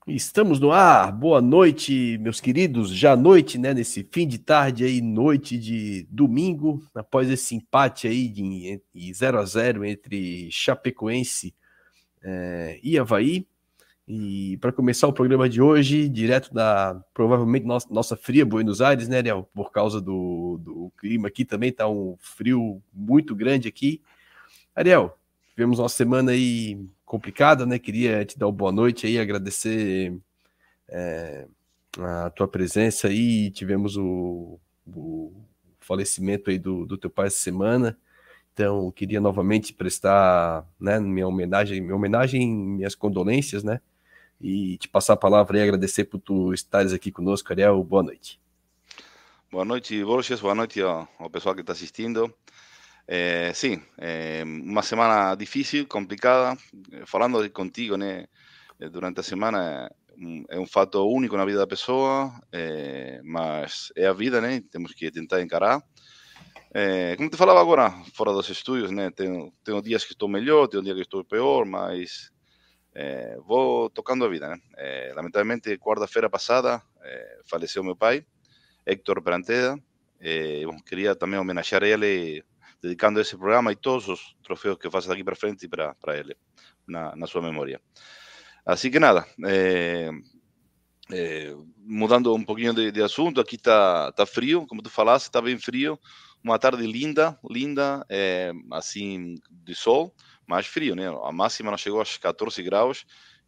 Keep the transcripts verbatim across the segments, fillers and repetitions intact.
Estamos no ar, boa noite, meus queridos, já noite, né, nesse fim de tarde aí, noite de domingo, após esse empate aí de, de zero a zero entre Chapecoense é, e Avaí, e para começar o programa de hoje, direto da, provavelmente, nossa, nossa fria Buenos Aires, né, Ariel, por causa do, do clima aqui também, tá um frio muito grande aqui. Ariel, tivemos uma semana aí complicada, né, queria te dar uma boa noite aí, agradecer é, a tua presença aí, tivemos o, o falecimento aí do, do teu pai essa semana, então queria novamente prestar, né, minha homenagem, minha homenagem, minhas condolências, né, e te passar a palavra e agradecer por tu estares aqui conosco, Ariel, boa noite. Boa noite, Borges, boa noite ao, ao pessoal que está assistindo. É, sim, é uma semana difícil, complicada, falando contigo, né, durante a semana, é um fato único na vida da pessoa, é, mas é a vida, né, temos que tentar encarar. É, como te falava agora, fora dos estúdios, né, tenho, tenho dias que estou melhor, tenho dias que estou pior, mas é, vou tocando a vida, né. É, lamentavelmente, quarta-feira passada, é, faleceu meu pai, Héctor Branteda. Eh, bom, queria também homenagear ele, dedicando esse programa e todos os troféus que eu faço daqui para frente para ele, na, na sua memória. Assim que nada, eh, eh, mudando um pouquinho de, de assunto, aqui está tá frio, como tu falaste, está bem frio, uma tarde linda, linda, eh, assim, de sol, mas frio, né? A máxima não chegou aos catorze graus,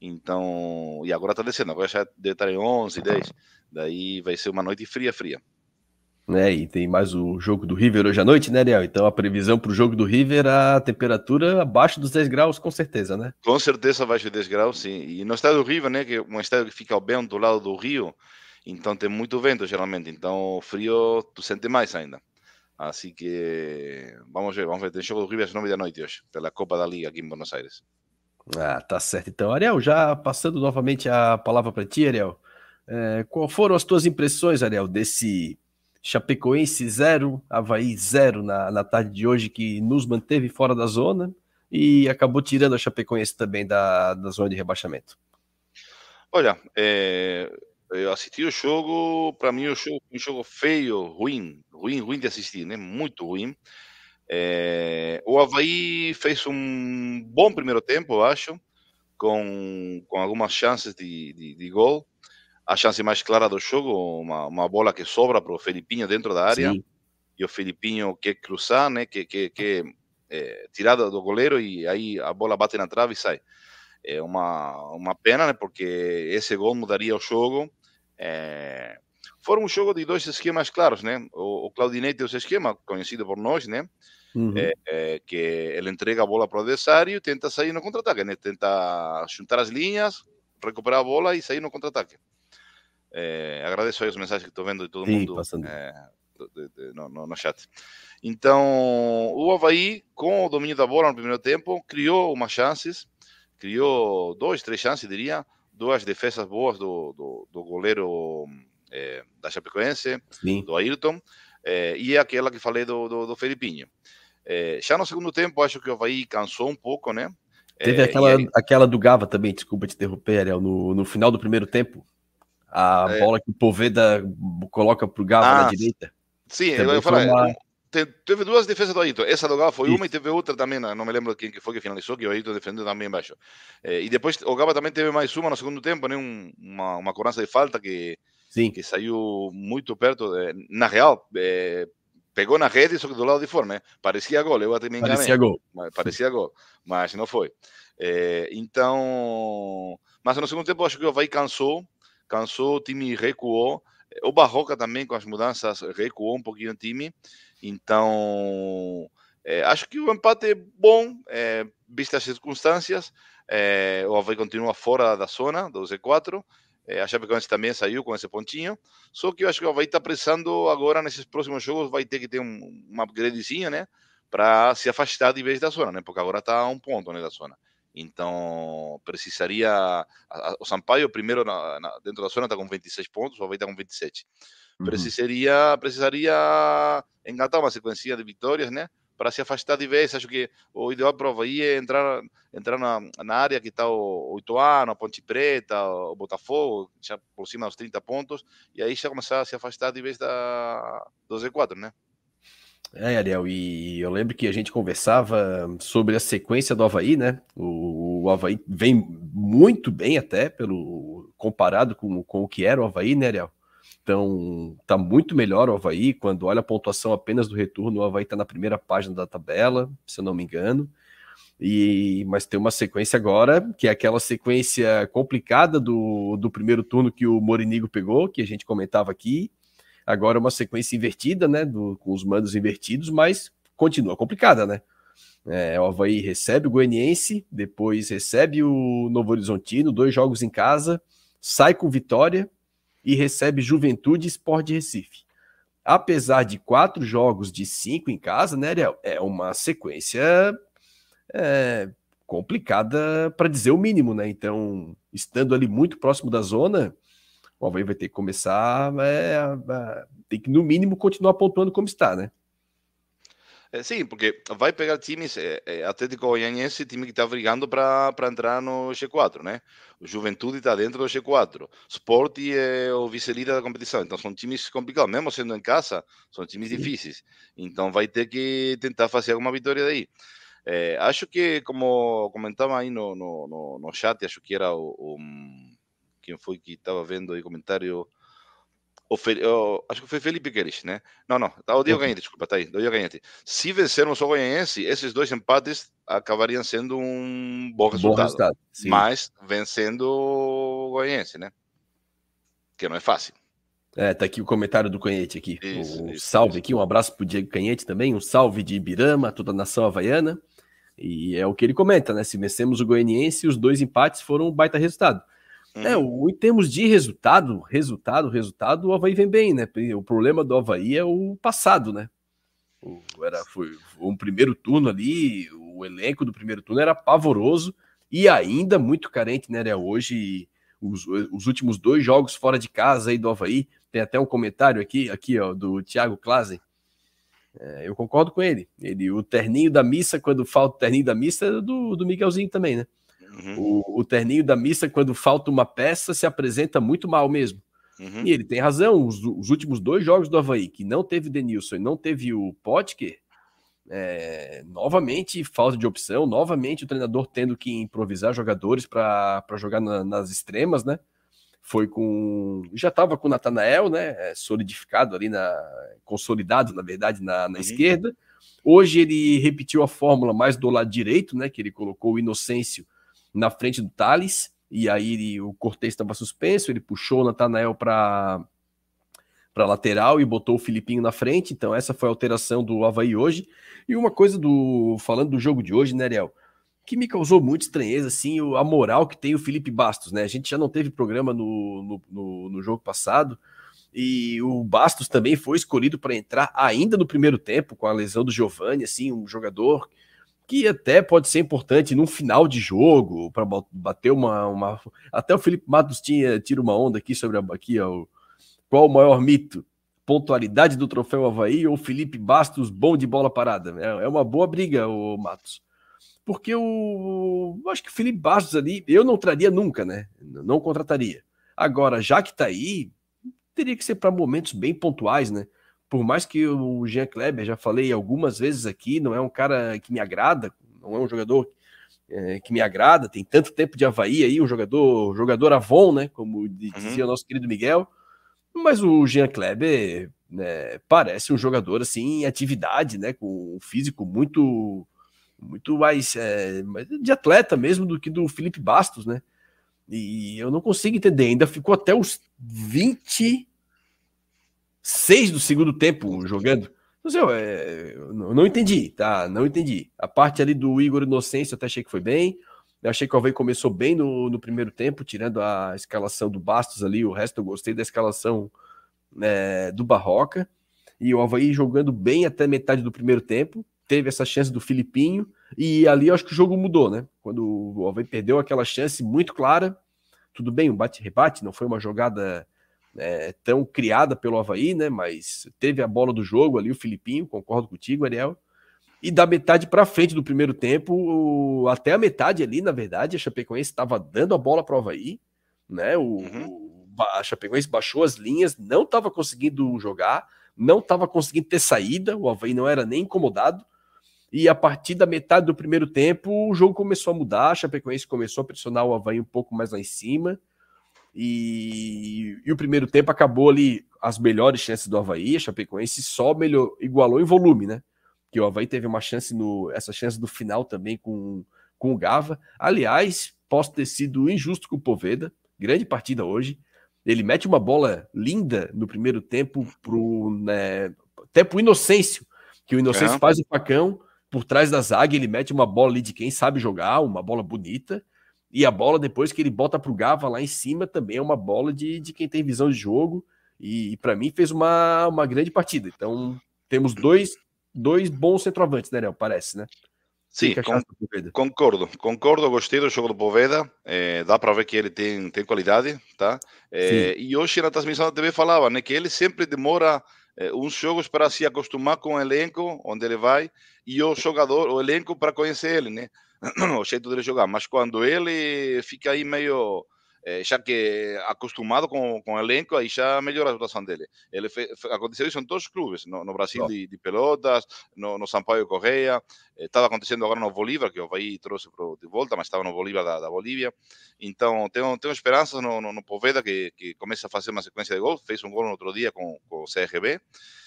então, e agora está descendo, agora já deve estar em onze, dez, daí vai ser uma noite fria, fria. Né, e tem mais o jogo do River hoje à noite, né, Ariel? Então a previsão para o jogo do River, a temperatura abaixo dos dez graus, com certeza, né? Com certeza abaixo de dez graus, sim. E no estádio do River, né, que é um estádio que fica bem do lado do rio, então tem muito vento geralmente, então o frio tu sente mais ainda. Assim que vamos ver, vamos ver. Tem jogo do River às nove da noite hoje, pela Copa da Liga aqui em Buenos Aires. Ah, tá certo. Então, Ariel, já passando novamente a palavra para ti, Ariel. É, qual foram as tuas impressões, Ariel, desse Chapecoense zero, Avaí zero na, na tarde de hoje, que nos manteve fora da zona e acabou tirando a Chapecoense também da, da zona de rebaixamento? Olha, é, eu assisti o jogo, para mim o jogo um jogo feio, ruim, ruim, ruim de assistir, né? Muito ruim. É, o Avaí fez um bom primeiro tempo, eu acho, com, com algumas chances de, de, de gol. A chance mais clara do jogo, uma, uma bola que sobra para o Felipinho dentro da área, Sim. e o Felipinho quer cruzar, né, que, que, que é, tirada do goleiro, e aí a bola bate na trave e sai. É uma, uma pena, né, porque esse gol mudaria o jogo. É, foi um jogo de dois esquemas claros, né? O, o Claudinei tem o seu esquema, conhecido por nós, né? É, Uhum. é, que ele entrega a bola para o adversário e tenta sair no contra-ataque, né? Tenta juntar as linhas, recuperar a bola e sair no contra-ataque. É, agradeço aí as mensagens que estou vendo de todo Sim, mundo passando. é, de, de, no, no, no chat. Então, o Avaí, com o domínio da bola no primeiro tempo, criou umas chances, criou dois, três chances, diria, duas defesas boas do, do, do goleiro é, da Chapecoense, Sim. do Ayrton, é, e aquela que falei do, do, do Felipinho. É, já no segundo tempo, acho que o Avaí cansou um pouco, né? Teve É, e aquela, aí, aquela do Gava também, desculpa te interromper, Ariel, no, no final do primeiro tempo. A é, bola que o Poveda coloca pro Gava na ah, direita. sim, eu Também ia foi falar, uma. um, te, teve duas defesas do Ayrton. Essa do Gava foi uma e Isso. teve outra também, não me lembro quem que foi que finalizou, que o Ayrton defendeu também embaixo. É, e depois o Gava também teve mais uma no segundo tempo, né? Um, uma, uma cobrança de falta que, Sim. que saiu muito perto. É, na real, é, pegou na rede, só que do lado de fora, né? Parecia gol, eu até me Parecia enganei, gol. mas parecia gol, mas não foi. É, então, mas no segundo tempo acho que o Avaí cansou, cansou, o time recuou. O Barroca também, com as mudanças, recuou um pouquinho o time. Então, é, acho que o empate é bom, é, vistas as circunstâncias. É, o Avaí continua fora da zona, do Z quatro. É, a Chapecoense também saiu com esse pontinho. Só que eu acho que o Avaí está precisando agora, nesses próximos jogos, vai ter que ter um, uma upgradezinha, né? Para se afastar de vez da zona, né? Porque agora está a um ponto, né, da zona. Então, precisaria. A, a, o Sampaio, primeiro na, na, dentro da zona, está com vinte e seis pontos, o Avaí está com vinte e sete. Uhum. Precisaria, precisaria engatar uma sequência de vitórias, né? para se afastar de vez. Acho que o ideal para o Avaí é entrar, entrar na, na área que está o, o Ituano, a Ponte Preta, o Botafogo, já por cima dos trinta pontos, e aí já começar a se afastar de vez da, do Z quatro, né? É, Ariel, e eu lembro que a gente conversava sobre a sequência do Avaí, né? O, o Avaí vem muito bem até, pelo comparado com, com o que era o Avaí, né, Ariel? Então, tá muito melhor o Avaí. Quando olha a pontuação apenas do retorno, o Avaí tá na primeira página da tabela, se eu não me engano. E, mas tem uma sequência agora, que é aquela sequência complicada do, do primeiro turno que o Morinigo pegou, que a gente comentava aqui. Agora uma sequência invertida, né, do, com os mandos invertidos, mas continua complicada, né? É, o Avaí recebe o Goianiense, depois recebe o Novo Horizontino, dois jogos em casa, sai com vitória e recebe Juventude e Sport de Recife. Apesar de quatro jogos de cinco em casa, né, Ariel? É uma sequência é, complicada para dizer o mínimo, né? Então, estando ali muito próximo da zona, o Avaí vai ter que começar, é, é, tem que no mínimo continuar pontuando como está, né? É, sim, porque vai pegar times, é, é, Atlético Goianiense, time que está brigando para entrar no G quatro, né? O Juventude está dentro do G quatro. Sport é o vice-líder da competição. Então são times complicados, mesmo sendo em casa, são times Sim. difíceis. Então vai ter que tentar fazer alguma vitória daí. É, acho que, como comentava aí no, no, no, no chat, acho que era o, o quem foi que estava vendo aí comentário. O Fe, o, acho que foi Felipe Queires, né? Não, não, o Diego Ganhete, desculpa, tá aí, o Diego Ganhete. Se vencermos o Goianiense, esses dois empates acabariam sendo um bom resultado. Bom resultado, sim. Mas vencendo o Goianiense, né? Que não é fácil. É, tá aqui o comentário do Canhete aqui. Isso, um isso, salve isso. aqui, um abraço pro Diego Canhete também, um salve de Ibirama, toda a nação havaiana. E é o que ele comenta, né? Se vencemos o Goianiense, os dois empates foram um baita resultado. Uhum. É, o, em termos de resultado, resultado, resultado, o Avaí vem bem, né? O problema do Avaí é o passado, né? O, era, foi um primeiro turno ali, o elenco do primeiro turno era pavoroso e ainda muito carente, né? Hoje, os, os últimos dois jogos fora de casa aí do Avaí, tem até um comentário aqui, aqui ó, do Thiago Klazen. É, eu concordo com ele. ele. O terninho da missa, quando falta o terninho da missa, é do, do Miguelzinho também, né? Uhum. O, o terninho da missa, quando falta uma peça, se apresenta muito mal mesmo. Uhum. E ele tem razão, os, os últimos dois jogos do Avaí, que não teve Denilson e não teve o Potker, é, novamente falta de opção, novamente o treinador tendo que improvisar jogadores para jogar na, nas extremas, né? Foi com... já estava com o Natanael, né? Solidificado ali, na, consolidado, na verdade, na, na uhum. esquerda. Hoje ele repetiu a fórmula mais do lado direito, né? Que ele colocou o Inocêncio na frente do Thales, e aí ele, o Cortez estava suspenso, ele puxou o Natanael para para lateral e botou o Filipinho na frente. Então essa foi a alteração do Avaí hoje. E uma coisa do falando do jogo de hoje, né, Ariel, que me causou muita estranheza, assim, a moral que tem o Felipe Bastos, né? A gente já não teve programa no, no, no, no jogo passado, e o Bastos também foi escolhido para entrar ainda no primeiro tempo, com a lesão do Giovani, assim, um jogador que até pode ser importante num final de jogo, para bater uma, uma... Até o Felipe Matos tinha, tira uma onda aqui sobre a, aqui, ó, qual o maior mito? Pontualidade do troféu Avaí ou Felipe Bastos bom de bola parada? É, é uma boa briga, o Matos. Porque o... eu acho que o Felipe Bastos ali, eu não traria nunca, né? Não contrataria. Agora, já que tá aí, teria que ser para momentos bem pontuais, né? Por mais que o Jean Kleber, já falei algumas vezes aqui, não é um cara que me agrada, não é um jogador é, que me agrada, tem tanto tempo de Avaí aí, um jogador, jogador Avon, né? Como dizia uhum. o nosso querido Miguel. Mas o Jean Kleber, né, parece um jogador assim em atividade, né? Com um físico muito... muito mais é, de atleta mesmo do que do Felipe Bastos, né? E eu não consigo entender, ainda ficou até os vinte e seis do segundo tempo jogando. Não sei, é, eu não entendi, tá? Não entendi. A parte ali do Igor Inocêncio eu até achei que foi bem. Eu achei que o Avaí começou bem no, no primeiro tempo, tirando a escalação do Bastos ali, o resto eu gostei da escalação é, do Barroca. E o Avaí jogando bem até metade do primeiro tempo. Teve essa chance do Filipinho, e ali eu acho que o jogo mudou, né? Quando o Avaí perdeu aquela chance muito clara, tudo bem, um bate-rebate, não foi uma jogada é, tão criada pelo Avaí, né? Mas teve a bola do jogo ali, o Filipinho, concordo contigo, Ariel. E da metade para frente do primeiro tempo, até a metade ali, na verdade, a Chapecoense estava dando a bola para o Avaí, né? O, uhum. A Chapecoense baixou as linhas, não estava conseguindo jogar, não estava conseguindo ter saída, o Avaí não era nem incomodado. E a partir da metade do primeiro tempo, o jogo começou a mudar, a Chapecoense começou a pressionar o Avaí um pouco mais lá em cima. E, e o primeiro tempo acabou ali as melhores chances do Avaí, a Chapecoense só melhor, igualou em volume, né? Que o Avaí teve uma chance no, essa chance do final também com, com o Gava. Aliás, posso ter sido injusto com o Poveda, grande partida hoje. Ele mete uma bola linda no primeiro tempo pro, né, até pro Inocêncio, que o Inocêncio é. faz o facão por trás da zaga, ele mete uma bola ali de quem sabe jogar, uma bola bonita. E a bola, depois que ele bota pro Gava lá em cima, também é uma bola de, de quem tem visão de jogo. E, e para mim fez uma, uma grande partida. Então, temos dois, dois bons centroavantes, né, Léo? Parece, né? Sim, con concordo. Concordo, gostei do jogo do Poveda. É, dá para ver que ele tem, tem qualidade, tá? É, e hoje na transmissão da T V falava, né, que ele sempre demora é, uns jogos para se acostumar com o elenco, onde ele vai, e o jogador, o elenco para conhecer ele, né? O jeito dele jogar, mas quando ele fica aí meio, é, já que acostumado com, com o elenco, aí já melhora a situação dele. Ele fe, fe, aconteceu isso em todos os clubes, no, no Brasil de, de Pelotas, no, no Sampaio Correia, estava acontecendo agora no Bolívar, que o Avaí trouxe pro, de volta, mas estava no Bolívar da, da Bolívia. Então, tenho, tenho esperanças no, no, no Poveda, que, que começa a fazer uma sequência de gols, fez um gol no outro dia com, com o C R B,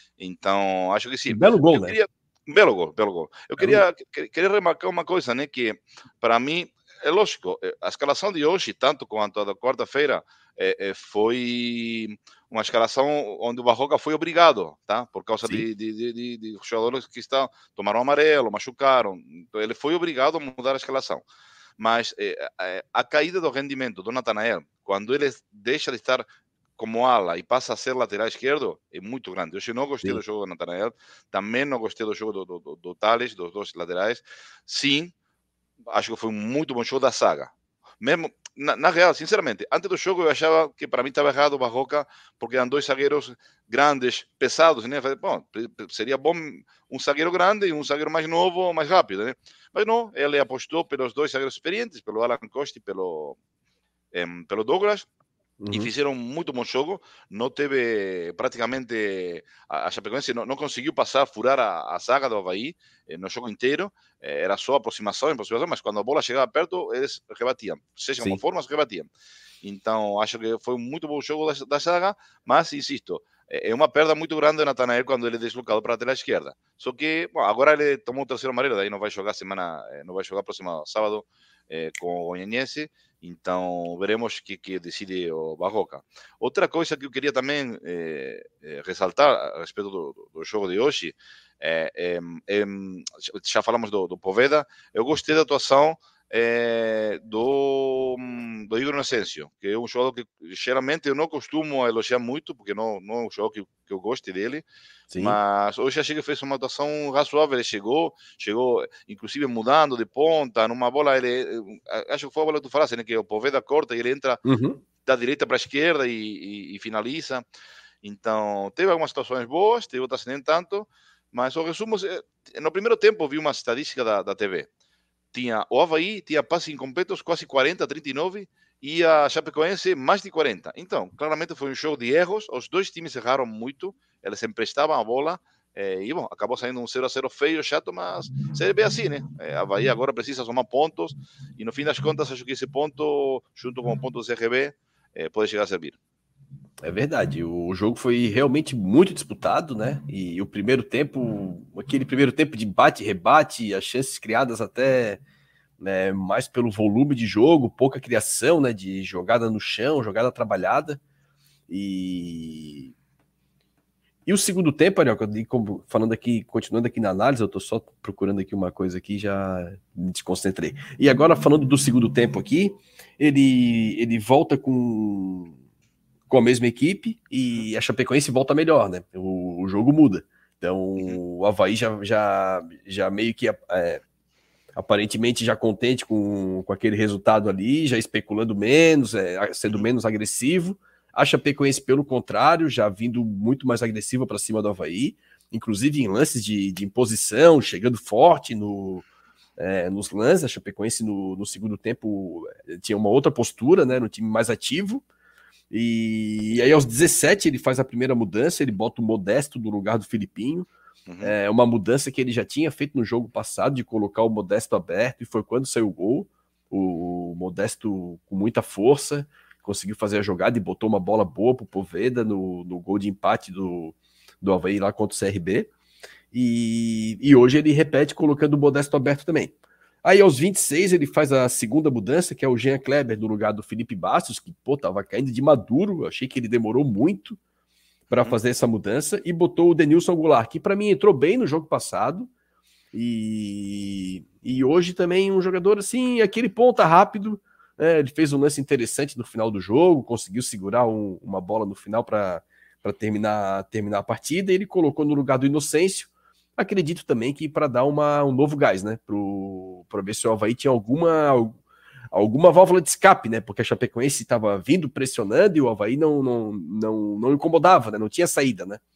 então acho que sim. Um belo gol, Eu né? Queria... Belo gol, belo gol. Eu queria, queria remarcar uma coisa, né? Que para mim, é lógico, a escalação de hoje, tanto quanto a da quarta-feira, é, é, foi uma escalação onde o Barroca foi obrigado, tá? Por causa de, de, de, de, de jogadores que estão, tomaram amarelo, machucaram. Então, ele foi obrigado a mudar a escalação. Mas é, a caída do rendimento do Natanael, quando ele deixa de estar como ala e passa a ser lateral esquerdo, é muito grande. Eu não gostei Sim. do jogo do Natanael, também não gostei do jogo do, do, do, do Tales, dos dois laterais. Sim, acho que foi um muito bom jogo da saga. Mesmo, na, na real, sinceramente, antes do jogo eu achava que para mim estava errado o Barroca, porque eram dois zagueiros grandes, pesados, né? Bom, seria bom um zagueiro grande e um zagueiro mais novo, mais rápido, né? Mas não, ele apostou pelos dois zagueiros experientes, pelo Alan Costa e pelo, eh, pelo Douglas. Uhum. E fizeram um muito bom jogo. Não teve praticamente a, a Chapecoense não, não conseguiu passar, furar a, a zaga do Avaí eh, no jogo inteiro. Eh, era só aproximação, aproximação, mas quando a bola chegava perto, eles rebatiam. Seja como for, mas rebatiam. Então, acho que foi um muito bom jogo da, da zaga, mas, insisto, é uma perda muito grande do Natanael quando ele é deslocado para a lateral esquerda. Só que, bom, agora ele tomou o terceiro amarelo, daí não vai jogar semana, não vai jogar próximo sábado eh, com o Goianiense. Então, veremos o que, que decide o Barroca. Outra coisa que eu queria também é, é, ressaltar a respeito do, do jogo de hoje, é, é, é, já falamos do, do Poveda, eu gostei da atuação é, do, do Igor Inocêncio, que é um jogador que geralmente eu não costumo elogiar muito, porque não, não é um jogador que, que eu goste dele, Sim. mas hoje achei que fez uma atuação razoável. Ele chegou, chegou inclusive mudando de ponta, numa bola, ele, acho que foi a bola que tu falaste, né, que o Poveda corta e ele entra uhum. da direita para a esquerda e, e, e finaliza. Então, teve algumas situações boas, teve outras nem tanto, mas o resumo, no primeiro tempo vi uma estatística da, da T V. Tinha o Avaí, tinha passes incompletos quase quarenta, trinta e nove, e a Chapecoense mais de quarenta. Então, claramente foi um jogo de erros, os dois times erraram muito, eles emprestavam a bola, eh, e bom, acabou saindo um zero a zero feio, chato, mas você vê assim, né? Eh, a Avaí agora precisa somar pontos, e no fim das contas, acho que esse ponto, junto com o ponto do C R B, eh, pode chegar a servir. É verdade, o jogo foi realmente muito disputado, né? E o primeiro tempo, aquele primeiro tempo de bate e rebate, as chances criadas até né, mais pelo volume de jogo, pouca criação, né? De jogada no chão, jogada trabalhada. E e o segundo tempo, Ariel, falando aqui, continuando aqui na análise, eu tô só procurando aqui uma coisa aqui, já me desconcentrei. E agora falando do segundo tempo aqui, ele ele volta com com a mesma equipe e a Chapecoense volta melhor, né? O, o jogo muda. Então, o Avaí já, já, já meio que é, aparentemente já contente com, com aquele resultado ali, já especulando menos, é, sendo menos agressivo. A Chapecoense, pelo contrário, já vindo muito mais agressiva para cima do Avaí. inclusive em lances de, de imposição, chegando forte no, é, nos lances. A Chapecoense no, no segundo tempo tinha uma outra postura, né, no time mais ativo. E, e aí aos dezessete ele faz a primeira mudança, ele bota o Modesto no lugar do Filipinho. Uhum. É uma mudança que ele já tinha feito no jogo passado, de colocar o Modesto aberto, e foi quando saiu o gol. O, o Modesto com muita força conseguiu fazer a jogada e botou uma bola boa pro Poveda no, no gol de empate do, do Avaí lá contra o C R B. E, e hoje ele repete colocando o Modesto aberto também. Aí aos vinte e seis ele faz a segunda mudança, que é o Jean Kleber no lugar do Felipe Bastos, que pô, tava caindo de maduro. Eu achei que ele demorou muito para uhum. fazer essa mudança, e botou o Denilson Goulart, que para mim entrou bem no jogo passado, e, e hoje também um jogador assim, aquele ponta rápido, né? Ele fez um lance interessante no final do jogo, conseguiu segurar um, uma bola no final para terminar, terminar a partida, e ele colocou no lugar do Inocêncio. Acredito também que para dar uma, um novo gás, né, para ver se o Avaí tinha alguma, alguma válvula de escape, né, porque a Chapecoense estava vindo pressionando e o Avaí não, não, não, não incomodava, né, não tinha saída, né,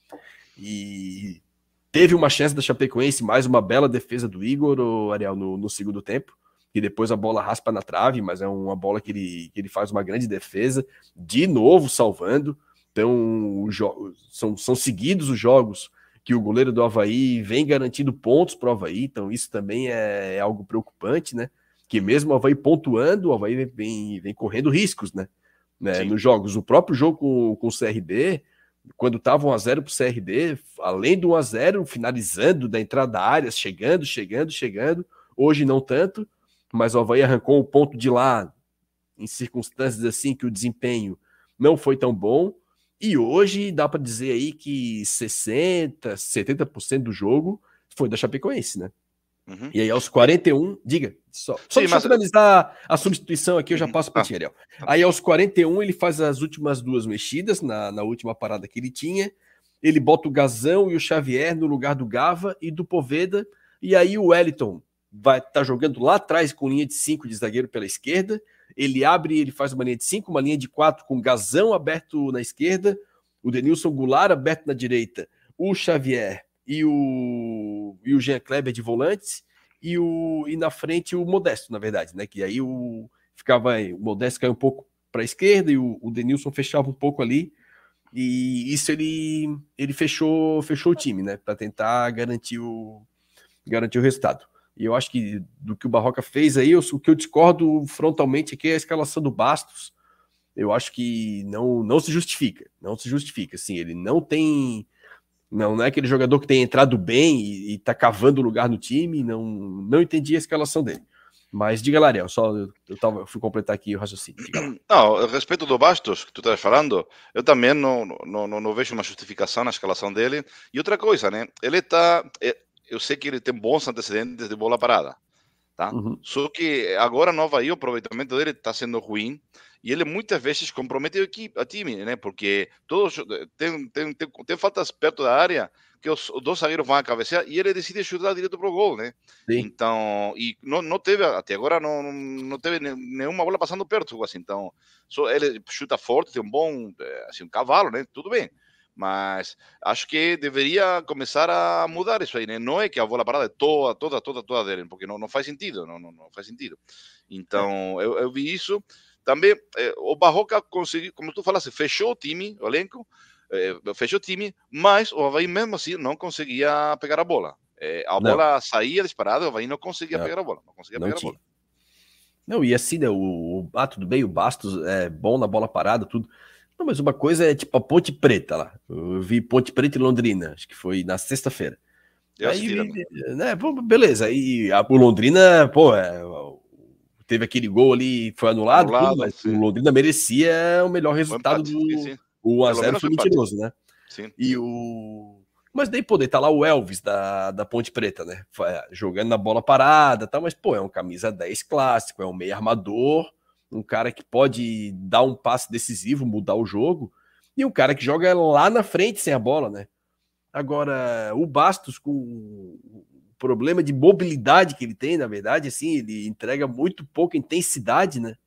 e teve uma chance da Chapecoense, mais uma bela defesa do Igor, o Ariel, no, no segundo tempo, e depois a bola raspa na trave, mas é uma bola que ele, que ele faz uma grande defesa, de novo salvando. Então os são, são seguidos os jogos que o goleiro do Avaí vem garantindo pontos para o Avaí, então isso também é, é algo preocupante, né? Que mesmo o Avaí pontuando, o Avaí vem, vem correndo riscos, né? né? Nos jogos. O próprio jogo com, com o C R B, quando estava um a zero para o C R B, além do um a zero, finalizando da entrada da área, chegando, chegando, chegando, hoje não tanto, mas o Avaí arrancou um ponto de lá em circunstâncias assim que o desempenho não foi tão bom. E hoje dá para dizer aí que sessenta por cento, setenta por cento do jogo foi da Chapecoense, né? Uhum. E aí aos quarenta e um, diga, só, só Sim, deixa mas... eu finalizar a substituição aqui, eu já passo para o Ariel. Aí aos quarenta e um ele faz as últimas duas mexidas na, na última parada que ele tinha, ele bota o Gazão e o Xavier no lugar do Gava e do Poveda, e aí o Wellington vai estar tá jogando lá atrás com linha de cinco de zagueiro pela esquerda, ele abre, ele faz uma linha de cinco, uma linha de quatro com o Gazão aberto na esquerda, o Denilson Goulart aberto na direita, o Xavier e o, e o Jean Kleber de volantes, e, o, e na frente o Modesto, na verdade, né? Que aí o, ficava, o Modesto caiu um pouco para a esquerda e o, o Denilson fechava um pouco ali, e isso ele, ele fechou, fechou o time, né? Para tentar garantir o, garantir o resultado. E eu acho que do que o Barroca fez aí, eu, o que eu discordo frontalmente aqui é a escalação do Bastos. Eu acho que não, não se justifica. Não se justifica. Assim, ele não tem... Não, não é aquele jogador que tem entrado bem e, e tá cavando lugar no time. Não, não entendi a escalação dele. Mas diga lá, Ariel, só eu, eu, tava, eu fui completar aqui o raciocínio. Não, a respeito do Bastos, que tu estás falando, eu também não, não, não, não vejo uma justificação na escalação dele. E outra coisa, né? Ele está... Eu sei que ele tem bons antecedentes de bola parada, tá? Uhum. Só que agora no Avaí o aproveitamento dele está sendo ruim e ele muitas vezes compromete a equipe, a time, né? Porque todos tem, tem, tem, tem faltas perto da área que os, os dois zagueiros vão a cabecear e ele decide chutar direto pro gol, né? Sim. Então, e não, não teve, até agora não, não teve nenhuma bola passando perto, assim. Então, só ele chuta forte, tem um bom, assim, um cavalo, né? Tudo bem. Mas acho que deveria começar a mudar isso aí, né? Não é que a bola parada é toda, toda, toda, toda dele, porque não, não faz sentido, não, não, não faz sentido. Então, é. eu, eu vi isso. Também, eh, o Barroca conseguiu, como tu falaste, fechou o time, o elenco, eh, fechou o time, mas o Avaí mesmo assim não conseguia pegar a bola. Eh, a não. bola saía disparada, o Avaí não conseguia não. pegar a bola, não conseguia não pegar tinha. a bola. Não, e assim, né, o, o ah, tudo bem, o Bastos é bom na bola parada, tudo. Não, mas uma coisa é tipo a Ponte Preta lá. Eu vi Ponte Preta e Londrina, acho que foi na sexta-feira. Aí, né, beleza. Aí a, o Londrina, pô, é, teve aquele gol ali, foi anulado, anulado tudo, mas sim. O Londrina merecia o melhor resultado do sim, sim. O um a zero foi mentiroso, né? Sim. E o... Mas daí, pô, daí tá lá o Elvis da, da Ponte Preta, né? Jogando na bola parada, tá? Mas, pô, é um camisa dez clássico, é um meio armador, um cara que pode dar um passe decisivo, mudar o jogo, e um cara que joga lá na frente sem a bola, né? Agora, o Bastos, com o problema de mobilidade que ele tem, na verdade, assim, ele entrega muito pouca intensidade, né?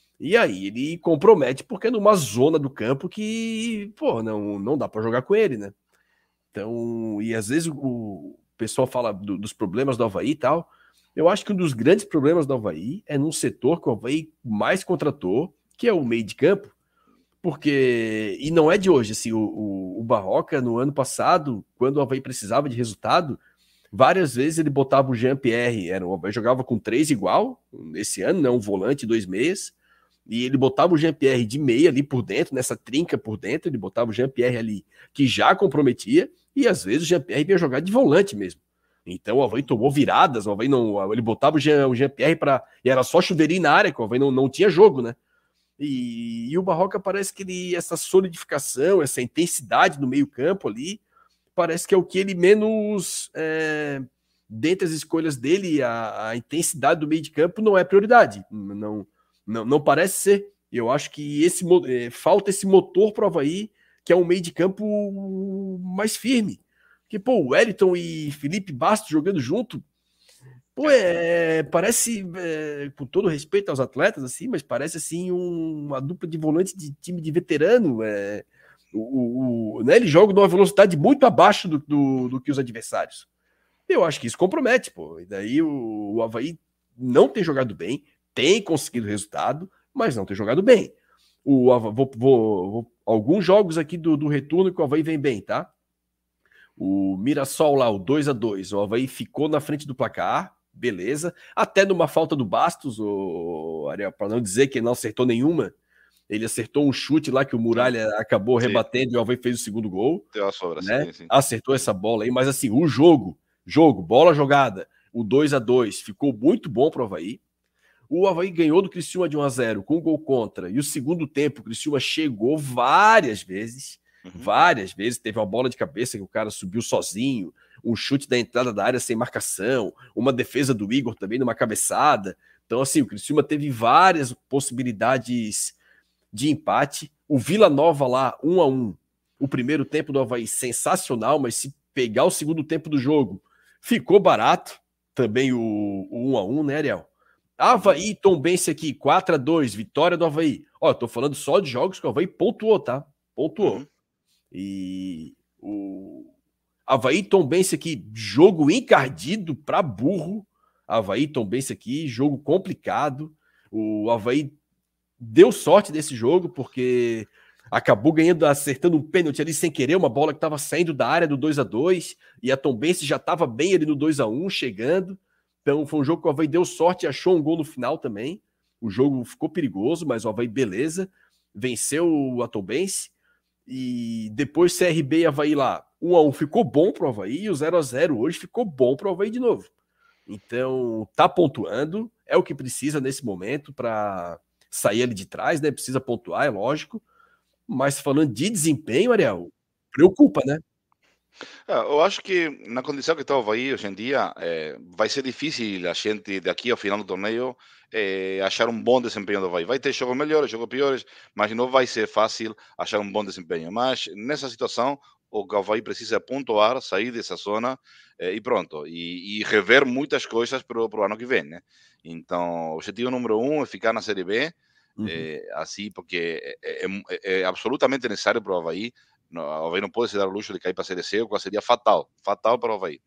E aí ele compromete, porque é numa zona do campo que, pô, não, não dá para jogar com ele, né? Então, e às vezes o, o pessoal fala do, dos problemas do Avaí e tal. Eu acho que um dos grandes problemas do Avaí é num setor que o Avaí mais contratou, que é o meio de campo, porque, e não é de hoje, assim, o, o, o Barroca, no ano passado, quando o Avaí precisava de resultado, várias vezes ele botava o Jean-Pierre, era, o Avaí jogava com três igual, esse ano, né, um volante, dois meias, e ele botava o Jean-Pierre de meia ali por dentro, nessa trinca por dentro, ele botava o Jean-Pierre ali, que já comprometia, e às vezes o Jean-Pierre ia jogar de volante mesmo. Então o Avaí tomou viradas, o Avaí não, ele botava o Jean, o Jean-Pierre para, e era só chuveirinho na área, que o Avaí não, não tinha jogo, né? E, e o Barroca parece que ele, essa solidificação, essa intensidade no meio campo ali, parece que é o que ele menos, é, dentre as escolhas dele, a, a intensidade do meio de campo não é prioridade, não, não, não parece ser. Eu acho que esse, é, falta esse motor para o Avaí, que é um meio de campo mais firme. Porque, pô, o Wellington e Felipe Bastos jogando junto, pô, é, parece, é, com todo respeito aos atletas, assim, mas parece, assim, um, uma dupla de volante de time de veterano. É, o, o, né, ele joga numa velocidade muito abaixo do, do, do que os adversários. Eu acho que isso compromete, pô. E daí o, o Avaí não tem jogado bem, tem conseguido resultado, mas não tem jogado bem. O, vou, vou, vou, alguns jogos aqui do, do retorno que o Avaí vem bem, tá? O Mirassol lá, o dois a dois, o Avaí ficou na frente do placar, beleza. Até numa falta do Bastos, o Ariel, para não dizer que ele não acertou nenhuma, ele acertou um chute lá que o Muralha acabou sim. rebatendo e o Avaí fez o segundo gol. Deu a sobra, né? sim, sim. Acertou essa bola aí, mas assim, o jogo, jogo, bola jogada, o dois a dois ficou muito bom para o Avaí. O Avaí ganhou do Criciúma de um a zero com um gol contra, e o segundo tempo o Criciúma chegou várias vezes, uhum. várias vezes, teve uma bola de cabeça que o cara subiu sozinho, um chute da entrada da área sem marcação, uma defesa do Igor também numa cabeçada. Então assim, o Criciúma teve várias possibilidades de empate. O Vila Nova lá, um a um, o primeiro tempo do Avaí sensacional, mas se pegar o segundo tempo do jogo, ficou barato também o, o um a um, né, Ariel? Avaí e Tombense aqui, quatro a dois, vitória do Avaí. Ó, eu tô falando só de jogos que o Avaí pontuou, tá? Pontuou. Uhum. E o Avaí e Tombense aqui, jogo encardido pra burro. Avaí e Tombense aqui, jogo complicado. O Avaí deu sorte desse jogo, porque acabou ganhando, acertando um pênalti ali sem querer, uma bola que estava saindo da área do dois a dois, e a Tombense já estava bem ali no dois a um, chegando. Então foi um jogo que o Avaí deu sorte e achou um gol no final também. O jogo ficou perigoso, mas o Avaí, beleza, venceu a Tombense. E depois C R B e Avaí lá, um a um ficou bom pro Avaí, e o zero a zero hoje ficou bom pro Avaí de novo. Então tá pontuando, é o que precisa nesse momento para sair ali de trás, né? Precisa pontuar, é lógico. Mas falando de desempenho, Ariel, preocupa, né? É, eu acho que na condição que está o Avaí hoje em dia, é, vai ser difícil a gente, daqui ao final do torneio, é, achar um bom desempenho do Avaí. Vai ter jogos melhores, jogos piores, mas não vai ser fácil achar um bom desempenho. Mas nessa situação, o que o Avaí precisa é pontuar, sair dessa zona é, e pronto. E, e rever muitas coisas para o ano que vem, né? Então, o objetivo número um é ficar na Série B, uhum. é, assim, porque é, é, é absolutamente necessário para o Avaí. O Avaí não pode se dar o luxo de cair para a Série C, o que seria fatal, fatal para o Avaí.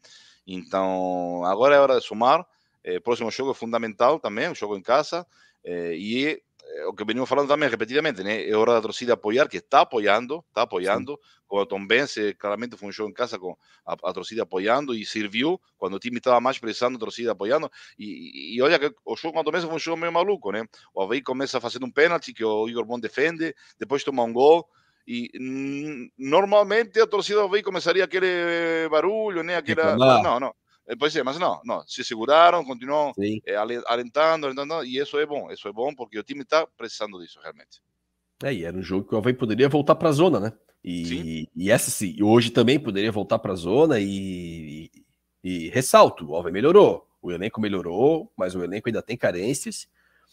Então, agora é hora de somar. É, o próximo jogo é fundamental também, um jogo em casa. É, e é, o que venimos falando também repetidamente, né? É hora da torcida apoiar, que está apoiando, está apoiando. Sim. Com o Tombense, claramente foi um jogo em casa com a, a torcida apoiando e serviu quando o time estava mais pressando, a torcida apoiando. E, e olha que o jogo com o Tombense foi um jogo meio maluco, né? O Avaí começa fazendo um pênalti que o Igor Bon defende, depois toma um gol. E normalmente a torcida do Avaí começaria aquele barulho, né? Aquela... Não, não. Pois é, mas não, não. Se seguraram, continuam é, alentando, alentando, e isso é bom. Isso é bom porque o time está precisando disso, realmente. É, e era um jogo que o Avaí poderia voltar para a zona, né? E, e essa sim, hoje também poderia voltar para a zona e, e, e ressalto, o Avaí melhorou. O elenco melhorou, mas o elenco ainda tem carências.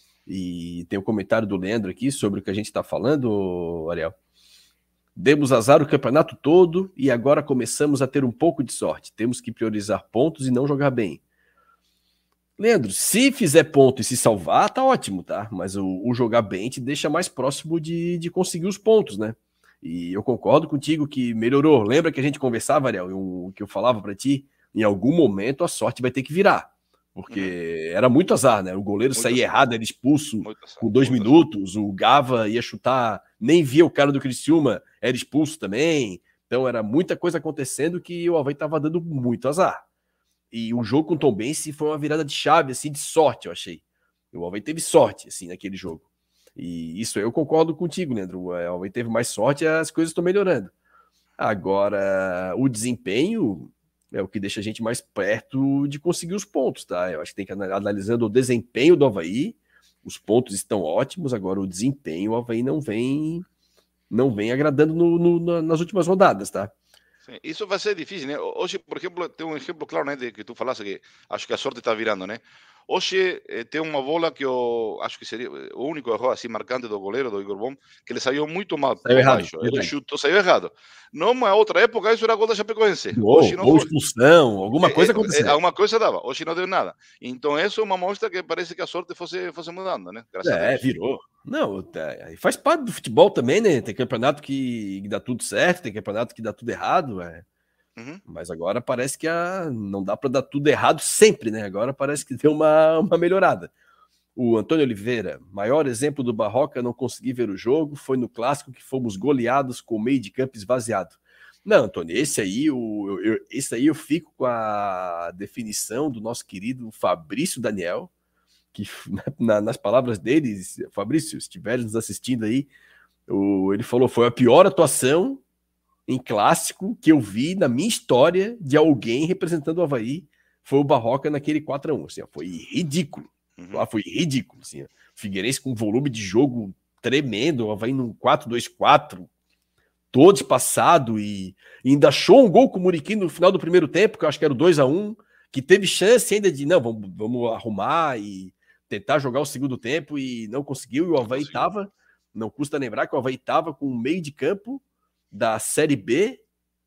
E tem um comentário do Leandro aqui sobre o que a gente está falando, Ariel. Demos azar o campeonato todo e agora começamos a ter um pouco de sorte. Temos que priorizar pontos e não jogar bem. Leandro, se fizer ponto e se salvar, tá ótimo, tá? Mas o, o jogar bem te deixa mais próximo de, de conseguir os pontos, né? E eu concordo contigo que melhorou. Lembra que a gente conversava, Ariel, o que eu falava para ti? Em algum momento a sorte vai ter que virar. Porque uhum. era muito azar, né? O goleiro muito saía azar. errado, era expulso muito com dois muito minutos. Azar. O Gava ia chutar, nem via o cara do Criciúma, era expulso também. Então era muita coisa acontecendo que o Avaí estava dando muito azar. E o jogo com o Tombense foi uma virada de chave, assim, de sorte, eu achei. O Avaí teve sorte, assim, naquele jogo. E isso eu concordo contigo, Leandro. O Avaí teve mais sorte e as coisas estão melhorando. Agora, o desempenho é o que deixa a gente mais perto de conseguir os pontos, tá? Eu acho que tem que analisando o desempenho do Avaí, os pontos estão ótimos, agora o desempenho, o Avaí não vem, não vem agradando no, no, nas últimas rodadas, tá? Sim, isso vai ser difícil, né? Hoje, por exemplo, tem um exemplo claro, né, de que tu falaste que acho que a sorte está virando, né? Hoje eh, tem uma bola que eu acho que seria o único erro assim marcante do goleiro, do Igor Bom, que ele saiu muito mal saiu errado, baixo. Ele chutou, saiu errado. Numa outra época, isso era gol da Chapecoense. Oh, hoje não ou foi. Expulsão, alguma coisa aconteceu. É, é, alguma coisa dava. Hoje não deu nada. Então, isso é uma mostra que parece que a sorte fosse, fosse mudando, né? Graças é, a Deus. Virou. Não, faz parte do futebol também, né? Tem campeonato que dá tudo certo, tem campeonato que dá tudo errado, é. Uhum. Mas agora parece que a... não dá para dar tudo errado sempre, né? Agora parece que deu uma, uma melhorada. O Antônio Oliveira, maior exemplo do Barroca não conseguir ver o jogo, foi no clássico que fomos goleados com o meio de campo esvaziado. Não, Antônio, esse aí, o, eu, esse aí eu fico com a definição do nosso querido Fabrício Daniel, que na, nas palavras dele, Fabrício, se estiver nos assistindo aí, o, ele falou, foi a pior atuação em clássico que eu vi na minha história de alguém representando o Avaí, foi o Barroca naquele quatro a um. Assim, foi ridículo. Uhum. Foi ridículo. Assim, o Figueirense com um volume de jogo tremendo, o Avaí num quatro dois quatro, todo espaçado, e, e ainda achou um gol com o Muriqui no final do primeiro tempo, que eu acho que era o dois a um, que teve chance ainda de, não, vamos, vamos arrumar e tentar jogar o segundo tempo, e não conseguiu, e o Avaí estava, não custa lembrar que o Avaí estava com um meio de campo da Série B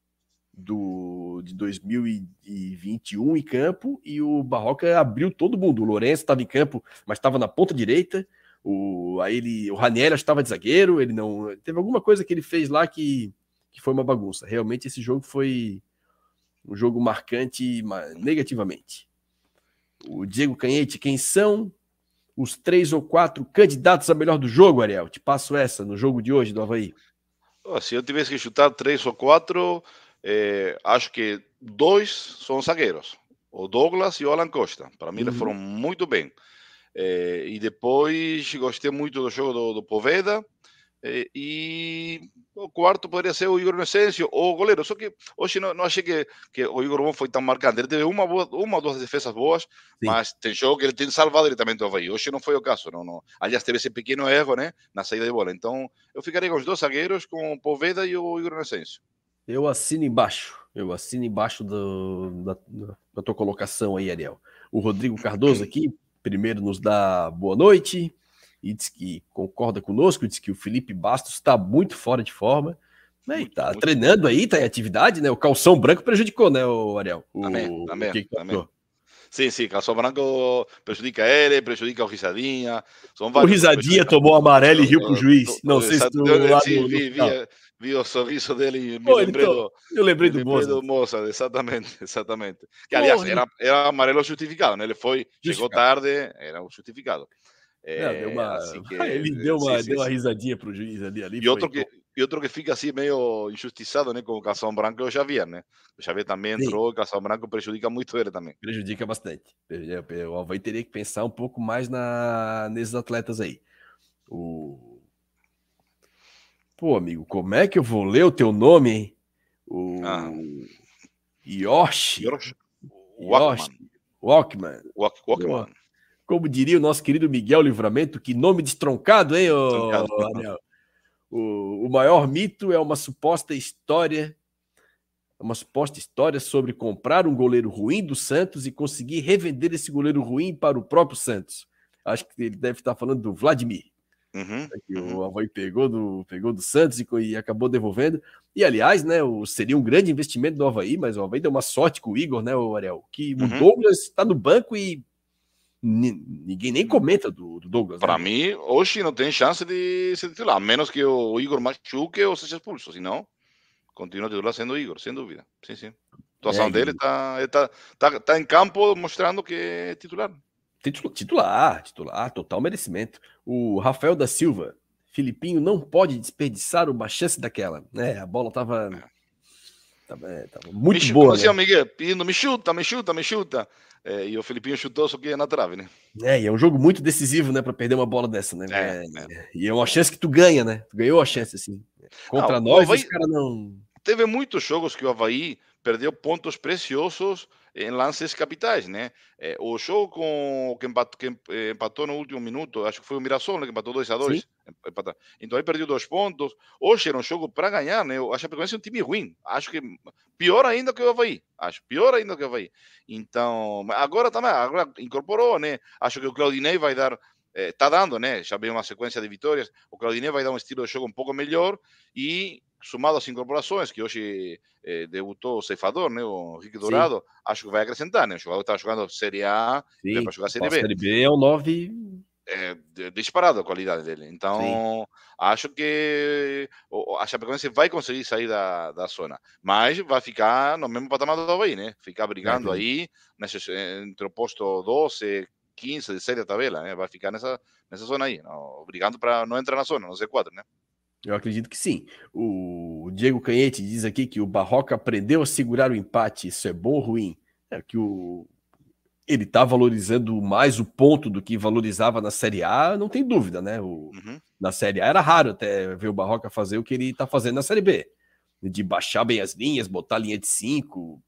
do, de dois mil e vinte e um em campo, e o Barroca abriu todo mundo. O Lourenço estava em campo, mas estava na ponta direita. O, aí ele, o Ranieri estava de zagueiro. Ele não teve alguma coisa que ele fez lá que, que foi uma bagunça. Realmente esse jogo foi um jogo marcante negativamente. O Diego Canhete, quem são os três ou quatro candidatos a melhor do jogo, Ariel? Te passo essa no jogo de hoje do Avaí. Se eu tivesse que chutar três ou quatro, eh, acho que dois são zagueiros, o Douglas e o Alan Costa. Para mim, uhum. eles foram muito bem. Eh, e depois gostei muito do jogo do, do Poveda. Eh, e o quarto poderia ser o Igor Inocêncio ou o goleiro. Só que hoje não, não achei que, que o Igor Bom foi tão marcante. Ele teve uma, boa, uma ou duas defesas boas, Sim. mas tem jogo que ele tem salvado diretamente o Avaí. Hoje não foi o caso. Não, não. Aliás, teve esse pequeno erro, né, na saída de bola. Então, eu ficaria com os dois zagueiros, com o Poveda e o Igor Inocêncio. Eu assino embaixo. Eu assino embaixo do, da, da tua colocação aí, Ariel. O Rodrigo Cardoso aqui, primeiro nos dá boa noite. E diz que concorda conosco, diz que o Felipe Bastos está muito fora de forma, né? E tá muito treinando bom. Aí, tá em atividade, né? O calção branco prejudicou, né, o Ariel? O, amém, amém, o que que amém. Sim, sim, calção branco prejudica ele, prejudica o Risadinha. São o Risadinha tomou amarelo e riu com o juiz. Não sei se tu lá sim, no, vi, no... vi, vi o sorriso dele e me Pô, lembrei tô... do... Eu lembrei do Mozart. Mozart. Exatamente, exatamente. Que, aliás, era, era amarelo justificado, né? Ele foi, chegou tarde, era o justificado. É, não, deu uma... assim que... Ele deu uma, sim, sim, deu uma risadinha pro juiz ali. ali e, outro que, e outro que fica assim meio injustiçado, né, com o calção branco é o Xavier, né? O Xavier também entrou, sim. O calção branco prejudica muito ele também. Prejudica bastante. O Avaí teria que pensar um pouco mais na... nesses atletas aí. O... Pô, amigo, como é que eu vou ler o teu nome, hein? O... Ah. Yoshi. Yoshi. Walkman. Walkman. Walk, Walkman. Pô. Como diria o nosso querido Miguel Livramento, que nome destroncado, hein, ô, Anel? O, o maior mito é uma suposta história, uma suposta história sobre comprar um goleiro ruim do Santos e conseguir revender esse goleiro ruim para o próprio Santos. Acho que ele deve estar falando do Vladimir. Uhum, que uhum. O Avaí pegou do, pegou do Santos e, e acabou devolvendo. E, aliás, né, o, seria um grande investimento do Avaí, mas o Avaí deu uma sorte com o Igor, né, o Ariel? Que uhum. o Douglas está no banco e Ninguém nem comenta do, do Douglas. Para né? mim, hoje não tem chance de ser titular, a menos que o Igor machuque ou seja expulso, senão continua titular sendo Igor, sem dúvida. Sim, sim. A atuação É, dele e- está tá, tá, tá em campo mostrando que é titular. Titu- Titular, titular, total merecimento. O Rafael da Silva, Filipinho não pode desperdiçar uma chance daquela, né? A bola tava, tava, é, tava Me muito chu- como boa, dizia o né? Miguel, pedindo me chuta, me chuta, me chuta. É, e o Filipinho chutou, só que é na trave, né? É, e é um jogo muito decisivo, né, para perder uma bola dessa, né? É, É, é. e é uma chance que tu ganha, né? Tu ganhou a chance, assim. Não, Contra o nós, os Avaí caras não. teve muitos jogos que o Avaí perdeu pontos preciosos em lances capitais, né? É, o jogo com que empatou, que eh, empatou no último minuto, acho que foi o Mirassol, né, que empatou dois a Sim, dois. Empatar. Então aí perdeu dois pontos. Hoje era um jogo para ganhar, né? Eu acho que é um time ruim. Acho que pior ainda que o Avaí. Acho pior ainda que o Avaí. Então, agora também, agora incorporou, né? Acho que o Claudinei vai dar, eh, tá dando, né? Já veio uma sequência de vitórias. O Claudinei vai dar um estilo de jogo um pouco melhor e somado às incorporações, que hoje eh, debutou o ceifador, né, o Henrique sim, Dourado, acho que vai acrescentar, né? O jogador está jogando Série A e vai sim. para jogar A Série B. Série B é o nove. É disparado a qualidade dele. Sim. Então, acho que o- a Chapecoense vai conseguir sair da, da zona, mas vai ficar no mesmo patamar do Avaí, né? Ficar É, brigando aí nesse, entre o posto doze, quinze de série da tabela, né? Vai ficar nessa, nessa zona aí, não, brigando para não entrar na zona, no Z quatro, né? eu acredito que sim. O Diego Canhete diz aqui que o Barroca aprendeu a segurar o empate. Isso é bom ou ruim? É que o ele tá valorizando mais o ponto do que valorizava na Série A, não tem dúvida, né? O, Uhum. na Série A era raro até ver o Barroca fazer o que ele tá fazendo na Série B. De baixar bem as linhas, botar a linha de cinco.